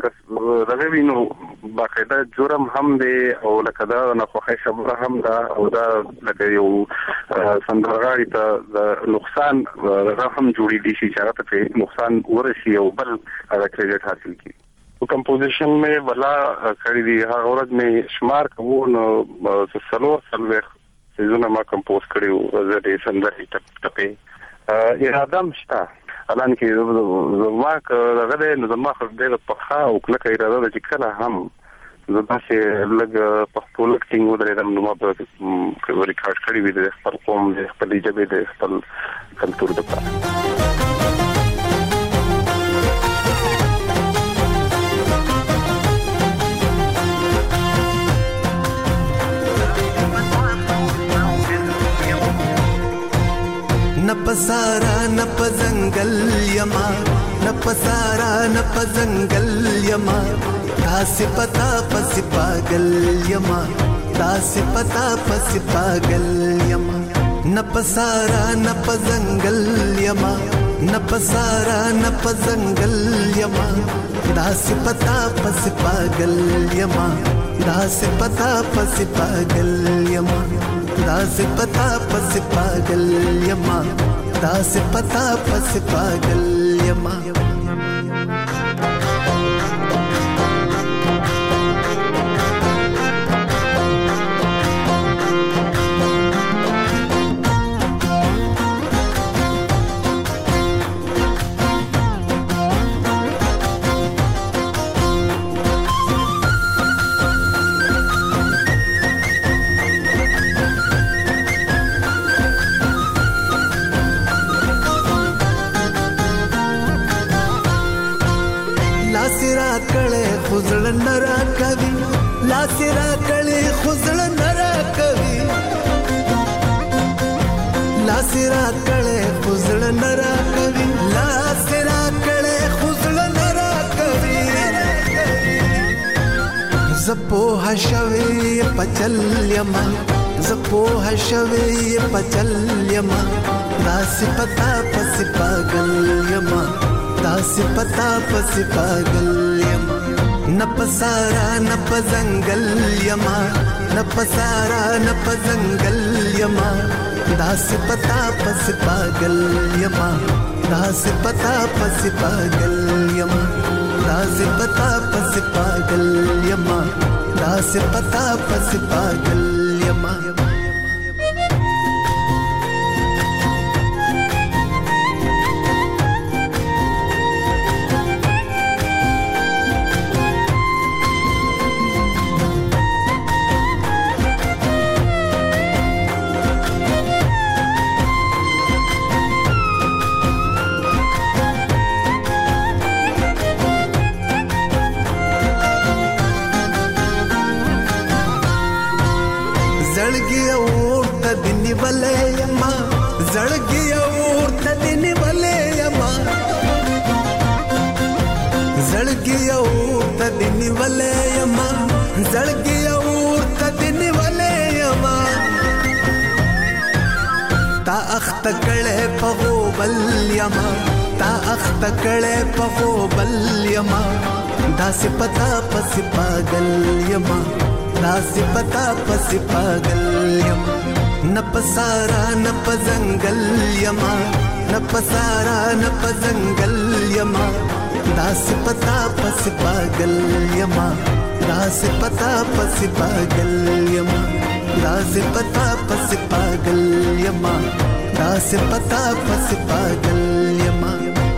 دغه وي نو باقاعده جرم هم دی او لکه دا ناخوښۍ خبره هم ده او دا لکه یو سندرغاړي ته د نقصان هغه هم جوړېدی شي چې هغه ته پرې نقصان ورسي او بل هغه کریډټ حاصل کړي. کمپوزیشن مې ولا کړی دی هغه ورځ مې شمار کوو نو څلور څلوېښت څیزونه ما کمپوز کړي وو زه د سندرې ټپې اراده هم شته حالانکې زما که دغه دی نو زما خو ډېره پخه او کلکه اراده ده چې کله هم زه داسې لږ پښتو لږ ټینګ ودرېدم نو ما به ریکارډ کړي وي د خپل قوم د خپلې ژبې د خپل کلتور دپاره. نپسارا نپزنگل یما نپسارا نپزنگل یما داسی پتا پسی پاگل یما داسی پتا پسی پاگل یما نپسارا نپزنگل یما نپسارا نپزنگل یما داسی پتا پسی پاگل یما داسی پتا پسی پاگل یما داسی پتا پسی پاگل یما داسی پتا پسی پاگل یما. खुजल नरा कवि लासिरा कले खुजल नरा कवि लासिरा कले खुजल नरा कवि लासिरा कले खुजल नरा कवि जपो हशवे पचल यमा जपो हशवे पचल यमा दासी पता पसी पागल यमा दासी पता पसी पागल यमा نپسارا نپزنګل یما نپسارا نپزنګل یما داس پتا پس پاگل یما داس پتا پس پاگل یما داس پتا پس پاگل یما داس پتا پس پاگل یما زړګي اور ته دني ولې یما زړګي اور ته دني ولې یما زړګي اور ته دني ولې یما زړګي اور ته دني ولې یما تا اخت کړه په بل یما تا اخت کړه په بل یما داس پتا پس پاگل یما داس پتا پس پاگل یما نپسارا نپزنګل یما نپسارا نپزنګل یما داس پتا پس پاگل یما داس پتا پس پاگل یما داس پتا پس پاگل یما داس پتا پس پاگل یما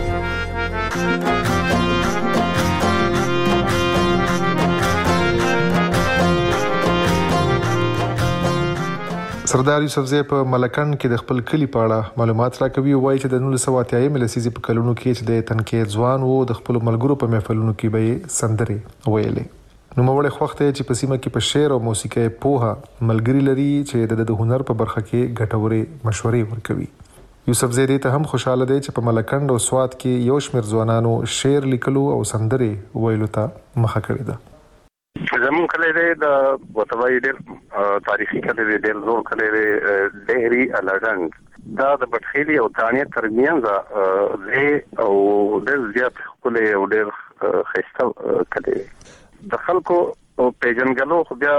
سردار یوسفزی په ملکن کې د خپل کلی په اړه معلومات راکوي او وایي چې د نولس سوه اتیا لسیزې په کلونو کې چې د تنکي ځوان وو د خپل ملګرو په محفلونو کې به سندرې ویلې نو موږ خوښته چې په سیمه کې په شعر او موسیقي پوها ملګری لري چې د هنر په برخه کې ګټورې مشورې ورکوي یوسفزی ته هم خوشاله دی چې په ملکن او سواد کې یو شمېر ځوانانو شعر لیکلو او سندرې ویلو ته مخه کړې ده زمون کله دې د وتوای ډېر تاریخي کله دې ډېر زور کله دې ډېری الګنګ دا د بټخيلي او تانیه ترمنځ دې او ډېر زیات کله او ډېر خسته کله د خلکو پیژنګلو خو بیا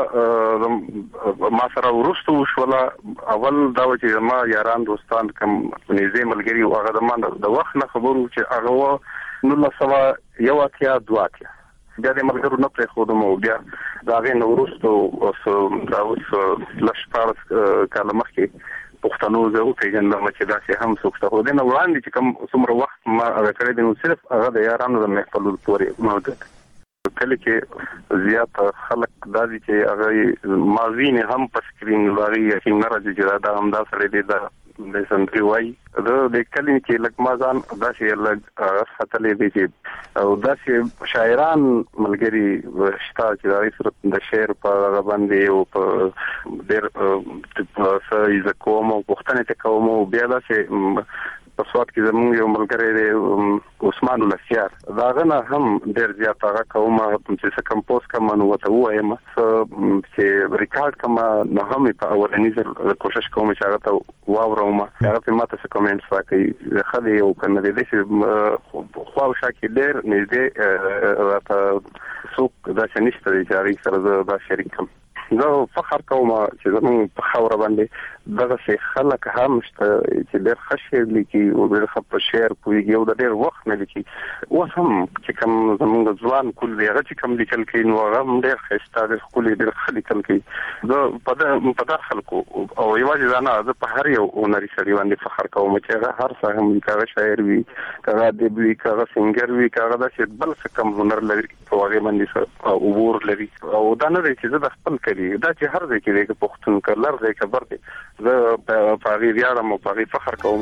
ما سره ورستو شولا اول دا چې ما یاران دوستان کوم نږدې ملګری او هغه د ما د وخت نه خبرو چې هغه نو لسوا یو اتیا دواتیا بیا د ملګرو نه پرې خو د مو بیا دا غي نورستو اوس دا اوس لښپارس کله مخکې پښتنو زه پیژنم چې دا څه هم څوکته هو د نو وړاندې چې کوم څومره وخت ما هغه کړی دی نو صرف هغه د یارانو د محفل پورې موجود کله کې زیات خلک دا دي چې هغه مازین هم په سکرین لري چې نه راځي چې دا هم دا سره دی دا د سندري وای دا د کلی کې لک مازان دا چې لګ خطلې دي چې او دا چې شاعران ملګری شتا چې دا صرف د شعر په باندې او په ډېر څه یې کوم او پښتنه ته کوم بیا دا چې په سواد کې زموږ یو ملګری دی عثمان لسیار دا غنه هم ډېر زیات هغه کومه چې کمپوز کوم نو وته وایم چې ریکارډ کوم نو هم په اولنی ځل کوشش کوم چې هغه ته واورم هغه په ماته څه کومنټس راکړي خدای یو کنه دې چې خو شاکې ډېر نږدې راته څوک دا چې نشته چې اړ سره دا شریکم زه فخر کوم چې زموږ په خاور باندې دغه شي خلک هم چې ډېر خشیر لیکي او ډېر خپ شعر کوي یو د ډېر وخت نه لیکي اوس هم چې کوم زموږ ځوان کول دی هغه چې کوم لیکل کوي نو هغه ډېر ښایسته ډېر ښکلي ډېر ښه لیکل کوي زه په دغه خلکو او یوازې دا نه زه په هر یو هنري سړي باندې فخر کوم چې هغه هر څه هم هغه شاعر وي هغه ادیب وي هغه سنگر وي هغه داسې بل څه کوم هنر لري او هغه باندې عبور لري او دا نه دی چې زه د خپل کوي دا چې هر ځای کې دی پښتون کلر دی خبر دی زه په هغه ویاړم او په هغه فخر کوم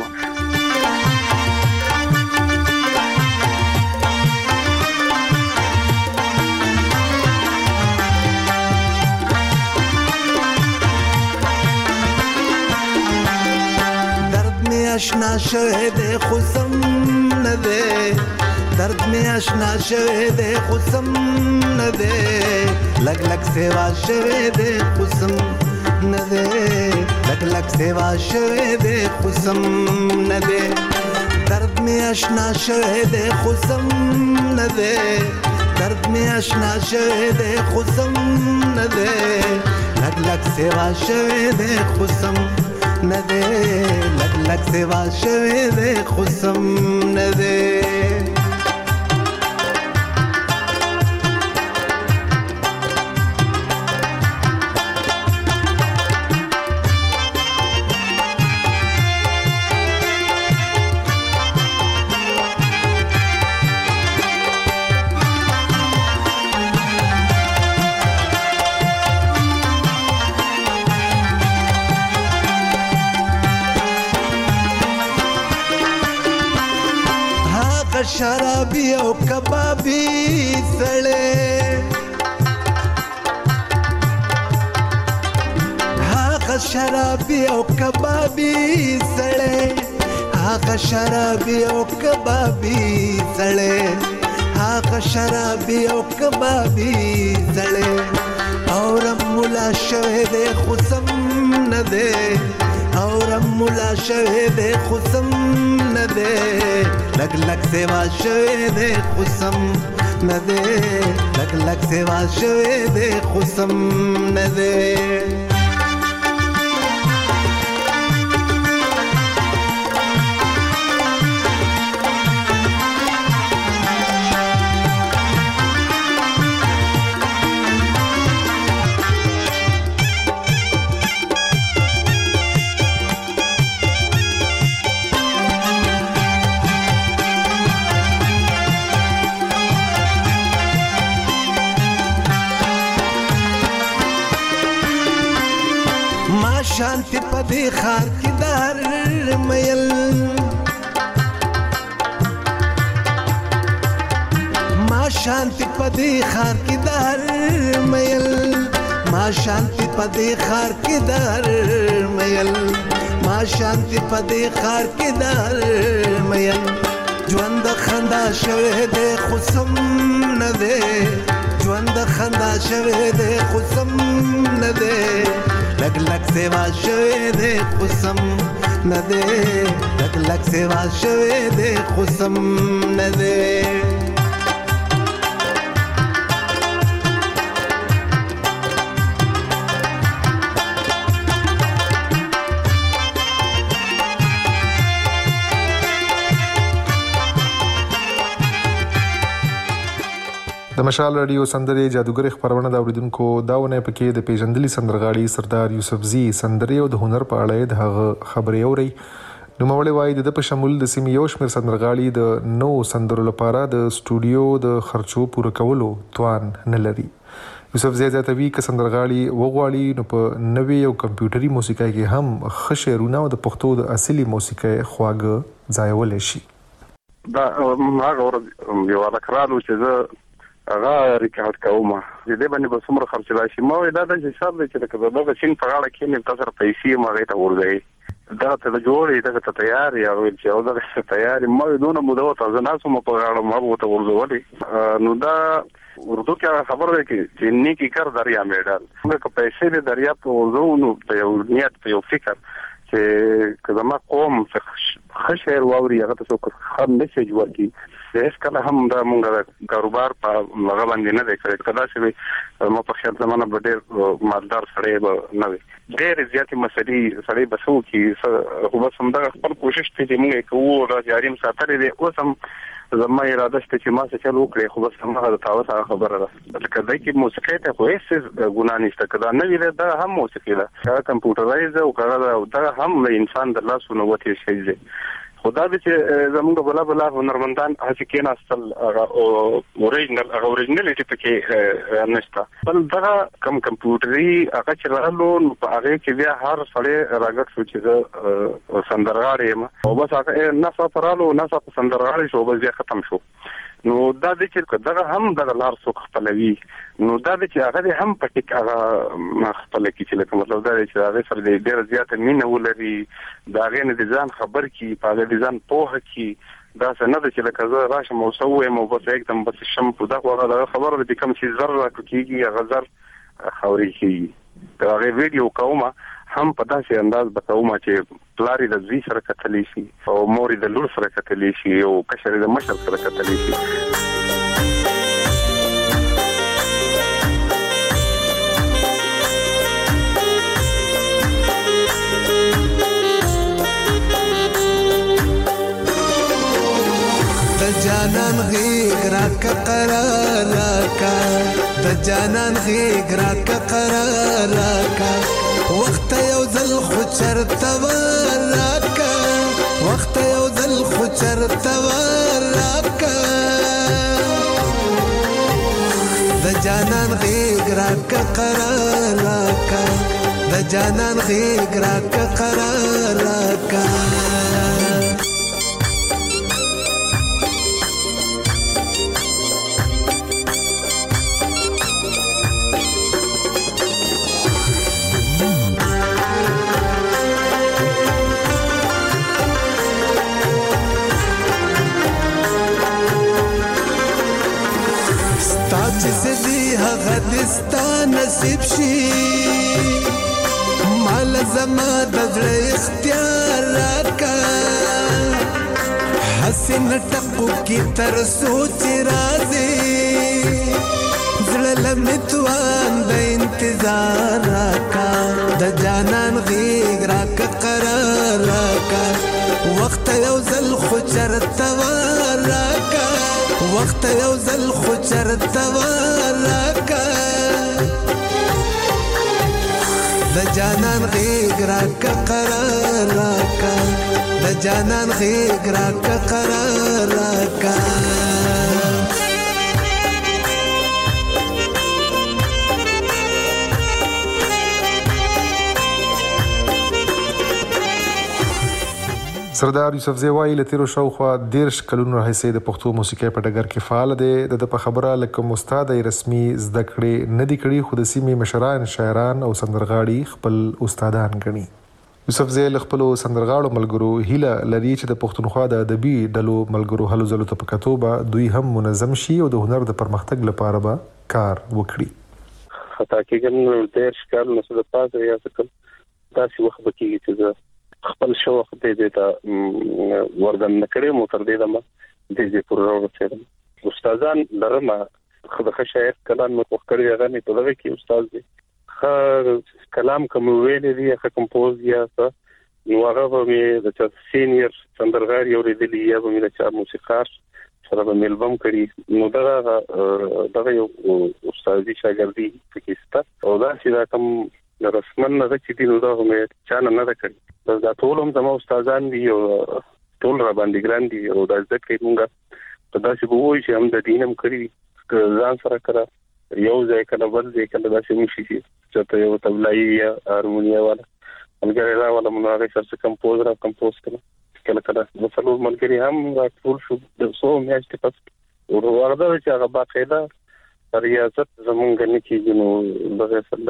درد میں آشنا شاید خصم نہ دے درد میں آشنا شاید خصم نہ دے لگ لگ سیوا شاید خصم نہ دے لگ لگ سیوا شاید خصم نہ دے درد میں آشنا شاید خصم نہ دے درد می آشنا شوه ده خصم نده لگ لگ سیوا شوه ده خصم نده لگ لگ سیوا شوه ده خصم نده شرابی او کبابی سړی هغه شرابی او کبابی سړی هغه شرابی او کبابی سړی هغه شرابی او کبابی سړی اور مولا شوه دې خصم نه دې اور مولا شوه دې خصم نه دې لگ لگ سیوا شوه دے خصم ندے لگ لگ سیوا شوه دے خصم ندے شانتی پدی خار کی دار میل ما شانتی پدی خار کی دار میل ما شانتی پدی خار کی دار میل ما شانتی پدی خار کی دار میل ژوند خندا شوه دې خصم نه دې ژوند خندا شوه دې خصم نه دې لگ لگ سیوا شوه دې خصم نه دې لگ لگ سیوا شوه دې خصم نه دې د مشال رادیو سندرې جادوګر خبرونه دا اوریدونکو داونه پکې د پیژندلي سندرغاړي سردار یوسفزي سندرې او د هنر په اړه د هغه خبرې اوري نو مولوي وای د په شمول د سیمې یو شمېر سندرغاړي د نو سندرو لپاره د سټوډیو د خرچو پوره کولو توان نه لري یوسفزي ځاتوي ک سندرغاړي وغواړي نو په نوې او کمپیوټري موسیقۍ کې هم خشرونه او د پښتو د اصلي موسیقۍ خواږه ځایول شي دا هغه ور یو راکرالو چې هغه ریکارډ کوم چې دې باندې به څومره خرچ راشي ما دا د حساب دی چې دا د چین په اړه کې نه تاسو پیسې ما غوښته ورغی دا ته جوړې دا ته تیار یا چې او دا تیار ما دونه مو دا تاسو نه سم په اړه ما وته ورغولې نو دا اردو کې خبر دی چې نیکی کار دریا میډال موږ پیسې د دریا په وزونو په یو نیت په یو فکر چې کله ما قوم خشر واوري هغه تاسو خام میسج ورکی هیڅ کله هم دا مونږه کاروبار په هغه باندې نه دی کړی کله چې ما په خیال زمانه به ډېر مالدار سړی به نه وي ډېر زیاتې مسلې سړی به څه وکړي خو بس همدغه خپل کوشش دی چې مونږ یې کوو را جاري هم ساتلی دی اوس هم زما اراده شته چې ما څه چل وکړي خو بس همغه د تاوس هغه خبره ده لکه دای کې موسیقي ته خو هیڅ ګناه نشته که دا نه وي دا هم موسیقي ده هغه کمپیوټرایز او هغه دا هم د انسان د لاسونو وتی شي دی خدا دې چې زموږ بلا بلا هنرمندان هڅه کین اصل اوریجنل هغه اوریجنالټی پکې نشته بل دا کم کمپیوټري هغه چې رالو په هغه کې بیا هر سړی راګټ شو چې سندرغاړي یم او بس هغه نه سفرالو نه سندرغاړي شو بس ختم شو نو دا د چې دغه هم د لار څوک خپلوي نو دا د چې هغه هم پټیک هغه خپل کې چې لکه مطلب دا چې هغه سره د ډېر زیات مینه ولري دا غي نه ځان خبر کی په دې ځان پوهه کی دا څنګه د چې لکه زه راشم او سوې مو بس एकदम بس شم په دغه خبره د کوم چې ذره کیږي غزر خوري کیږي دا غي ویډیو کومه هم په داسې انداز بتاوم چې پلاری د زوی سره کتلی شي او موري د لور سره کتلی شي او کشر د مشر سره کتلی شي جانان غیږ راکه قرار راکه د جانان غیږ راکه قرار راکه وخت یو ځل خو چرته راکه وخت یو ځل خو چرته راکه د جانان غیږ راکه قرار راکه د جانان غیږ راکه قرار راکه غدستا نصیب شي مال زما د زړه اختیار راکا حسن ټکو کی تر سوچ راځي زړه لمتوان د انتظار راکا د جانان غیږ راکا قرار راکا وخت یو ځل خو چرته راکا وخت یو ځل خو چرته راکا د جانان غیږ راکا قرار راکا د جانان غیږ راکا قرار راکا سردار یوسفزی وایي له تیرو شاوخوا دیرش کلونو راهیسې د پښتو موسیقۍ په ډګر کې فعال دی. د په خبره لکه استاد رسمي زده کړې نه دي کړي خو د سیمې مشران شاعران او سندرغاړي خپل استادان ګڼي. یوسفزی له خپلو سندرغاړو ملګرو هیله لري چې د پښتونخوا د ادبي ډلو ملګرو هلو ځلو ته په کتو به دوی هم منظم شي او د هنر د پرمختګ لپاره به کار وکړي. خطا کېږم دیرش کال نو څه د پاسه یا څه داسې وخت به کېږي چې خپل شوق دې دې ته وردن نکړې مو تر دې دمه دې دې پر ورسېدم. استادان لرم خدای شاعر کلام مو وکړی هغه نه په دغه کې استاد دی خ کلام کوم ویلې دی هغه کمپوز یا څه نو هغه به د سینیئر سندرغاړي اوریدلی یا به د چا موسیقار سره به ملبم کړي نو دغه دغه یو استادي شاګردي پکې او دا چې دا کوم رسمن نه چې دی نو دا هم چا نه نه کړی دا ټول هم زموږ استادان دي او ټول را باندې ګران دي او دا ځکه موږ په داسې وایي چې هم د دینم کړی ځان سره کړه یو ځای کله بل ځای کله داسې مشي چې ته یو تبلایي یا هارمونیا والا ملګری را والا موږ هغه سره کمپوز را کمپوز کړه کله کله مثلا ملګری هم ټول شو د څو میاشتې پس او ورته چې هغه باقاعده ریاضت زمونږ نه کېږي نو دغه سره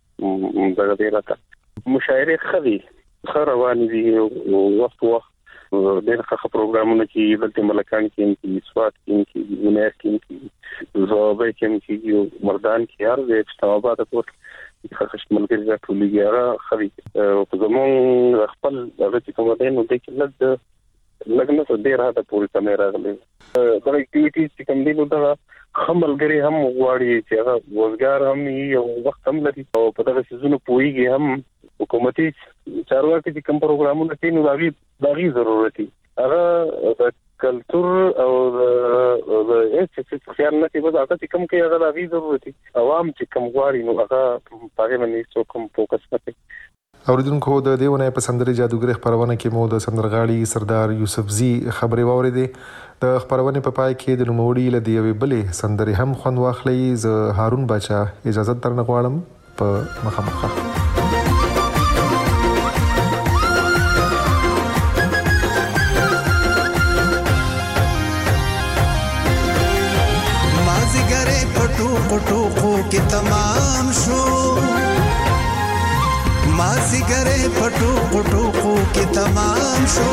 دغه دی راته مشاعره خري خروان دي وخت وخت ډېر ښه پروګرامونه کې دلته ملکان کې کې سواد کې کې ونیر کې کې زوبه کې کې مردان کې هر ځای چې آباد کوټ ښه ملګری راټولېږي هغه خري په زمون خپل هغه چې کوم دی نو د کې لږ لږ نه ډېر هدا پوری کیمرا غلې دا اکټیویټیز چې کوم دی نو دا خملګری هم غواړي چې هغه روزګار هم یو وخت هم لري او په دغه سيزونو پويږي هم حکومتي چارواکي چې کوم پروګرامونه کوي نو داغي داغي ضرورت دي هغه د کلچر او د هیڅ څه خیال نه کوي دا چې کوم کې هغه داغي ضرورت دي عوام چې کوم غواړي نو هغه پاره باندې څو کوم فوکس کوي. اوریدونکو د دیونه په سندري جادوګر خبرونه کې مو د سندرغاړي سردار یوسفزی خبري واوریدې. د خبرونه په پای کې د نوموړي له دیوي بلې سندري هم خوند واخلي. ز هارون بچا اجازه درنه غواړم په مخامخه. مازیګره پټو پټو کو کې تمام شو مازیګره پټو پټو کو کې تمام شو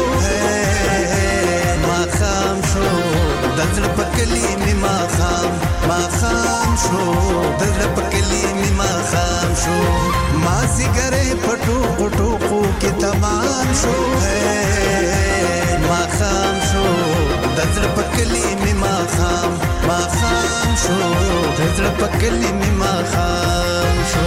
ما خام شو دزړه پکلی می ما خام ما خام شو دزړه پکلی می ما خام شو مازیګره پټو پټو کو کې تمام شو ما خام شو دزړه پکلی می ما خام ما خام شو دزړه پکلی می ما خام شو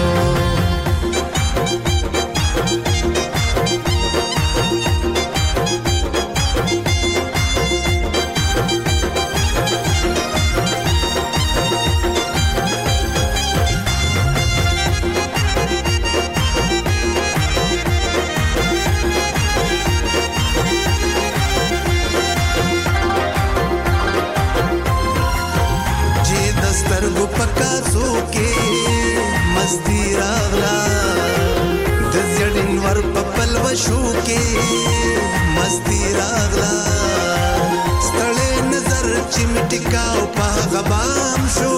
مستی راغلا د زړین ور په پلوشو کې مستی راغلا ستړې نظر چې مټکاو په غبام شو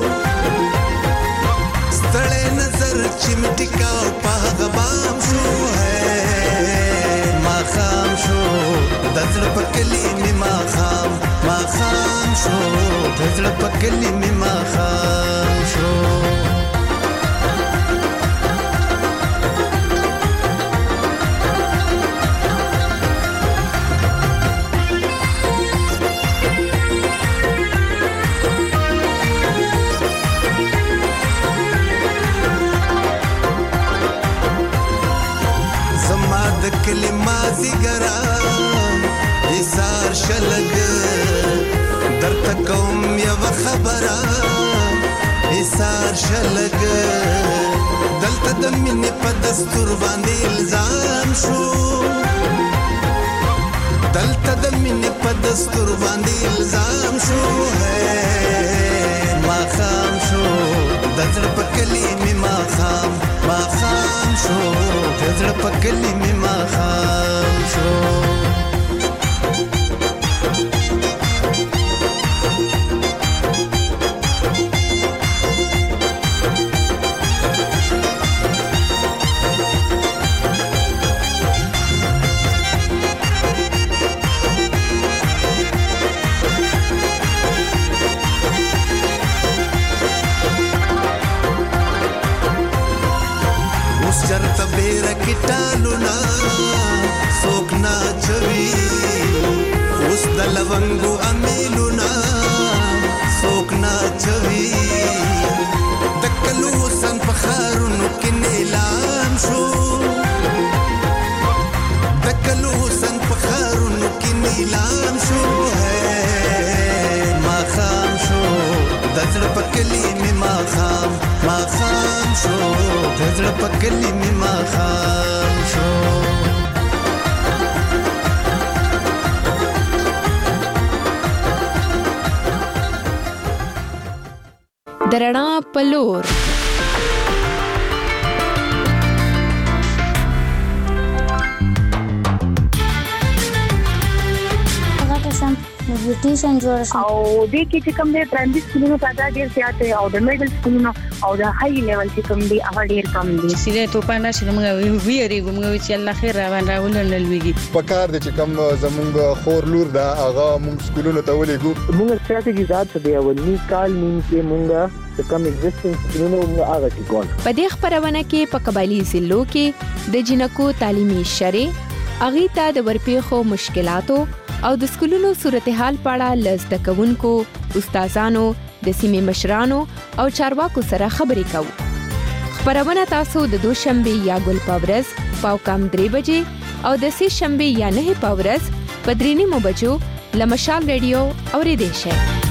ستړې نظر چې مټکاو په غبام شو ما خام شو د زړه په کلی می ما خام ما خام شو د زړه په کلی می ما خام شو کلمه زیګرام ایثار شلګ درته کوم یو خبره ایثار شلګ دلته د مینې په دستور باندې الزام شو دلته د مینې په دستور باندې الزام شو ما خام شو د زړه په کلی می ما خام ما خام شو د زړه په کلی می ما خام شو चरत बेर किटालू ना सोकना चवी उस दलवंगु अमीलू ना सोकना चवी दकलू सन पखारुन किनेलाम शो दकलू सन पखारुन किनेलाम शो है मा खाम शो दजड़ पकली में मा खाम मा खाम शो दजड़ पकली में मा खाम शो درنا پلور نیوټریشن جوړ شو او د کې چې کوم د پرایمري سکولونو په اړه ډیر زیات او د میډل سکولونو او د هاي لیول چې کوم دی هغه ډیر کم دي سیده ته پانا چې موږ ویری موږ چې الله خیر روان راولل لويږي په کار د چې کوم زمونږ خور لور دا هغه موږ سکولونو ته ولېګو موږ ستراتیژي ذات څه دی اولنی کال نیم کې موږ د کوم ایگزیسټنس سکولونو موږ هغه کې کول په دې خبرونه کې په قبایلی ضلعو کې د جنکو تعلیمي شری اغي ته د ورپېخو مشکلاتو او د سکولونو صورتحال پاړه لزده کوونکو استادانو د سیمې مشرانو او چارواکو سره خبرې کوو. خبرونه تاسو د دوشنبه یا ګل پاورز پاو کم درې بجې او د سې شنبه یا نه پاورز په درې نیمو بجو لمشال ریډیو اورېدئ شئ.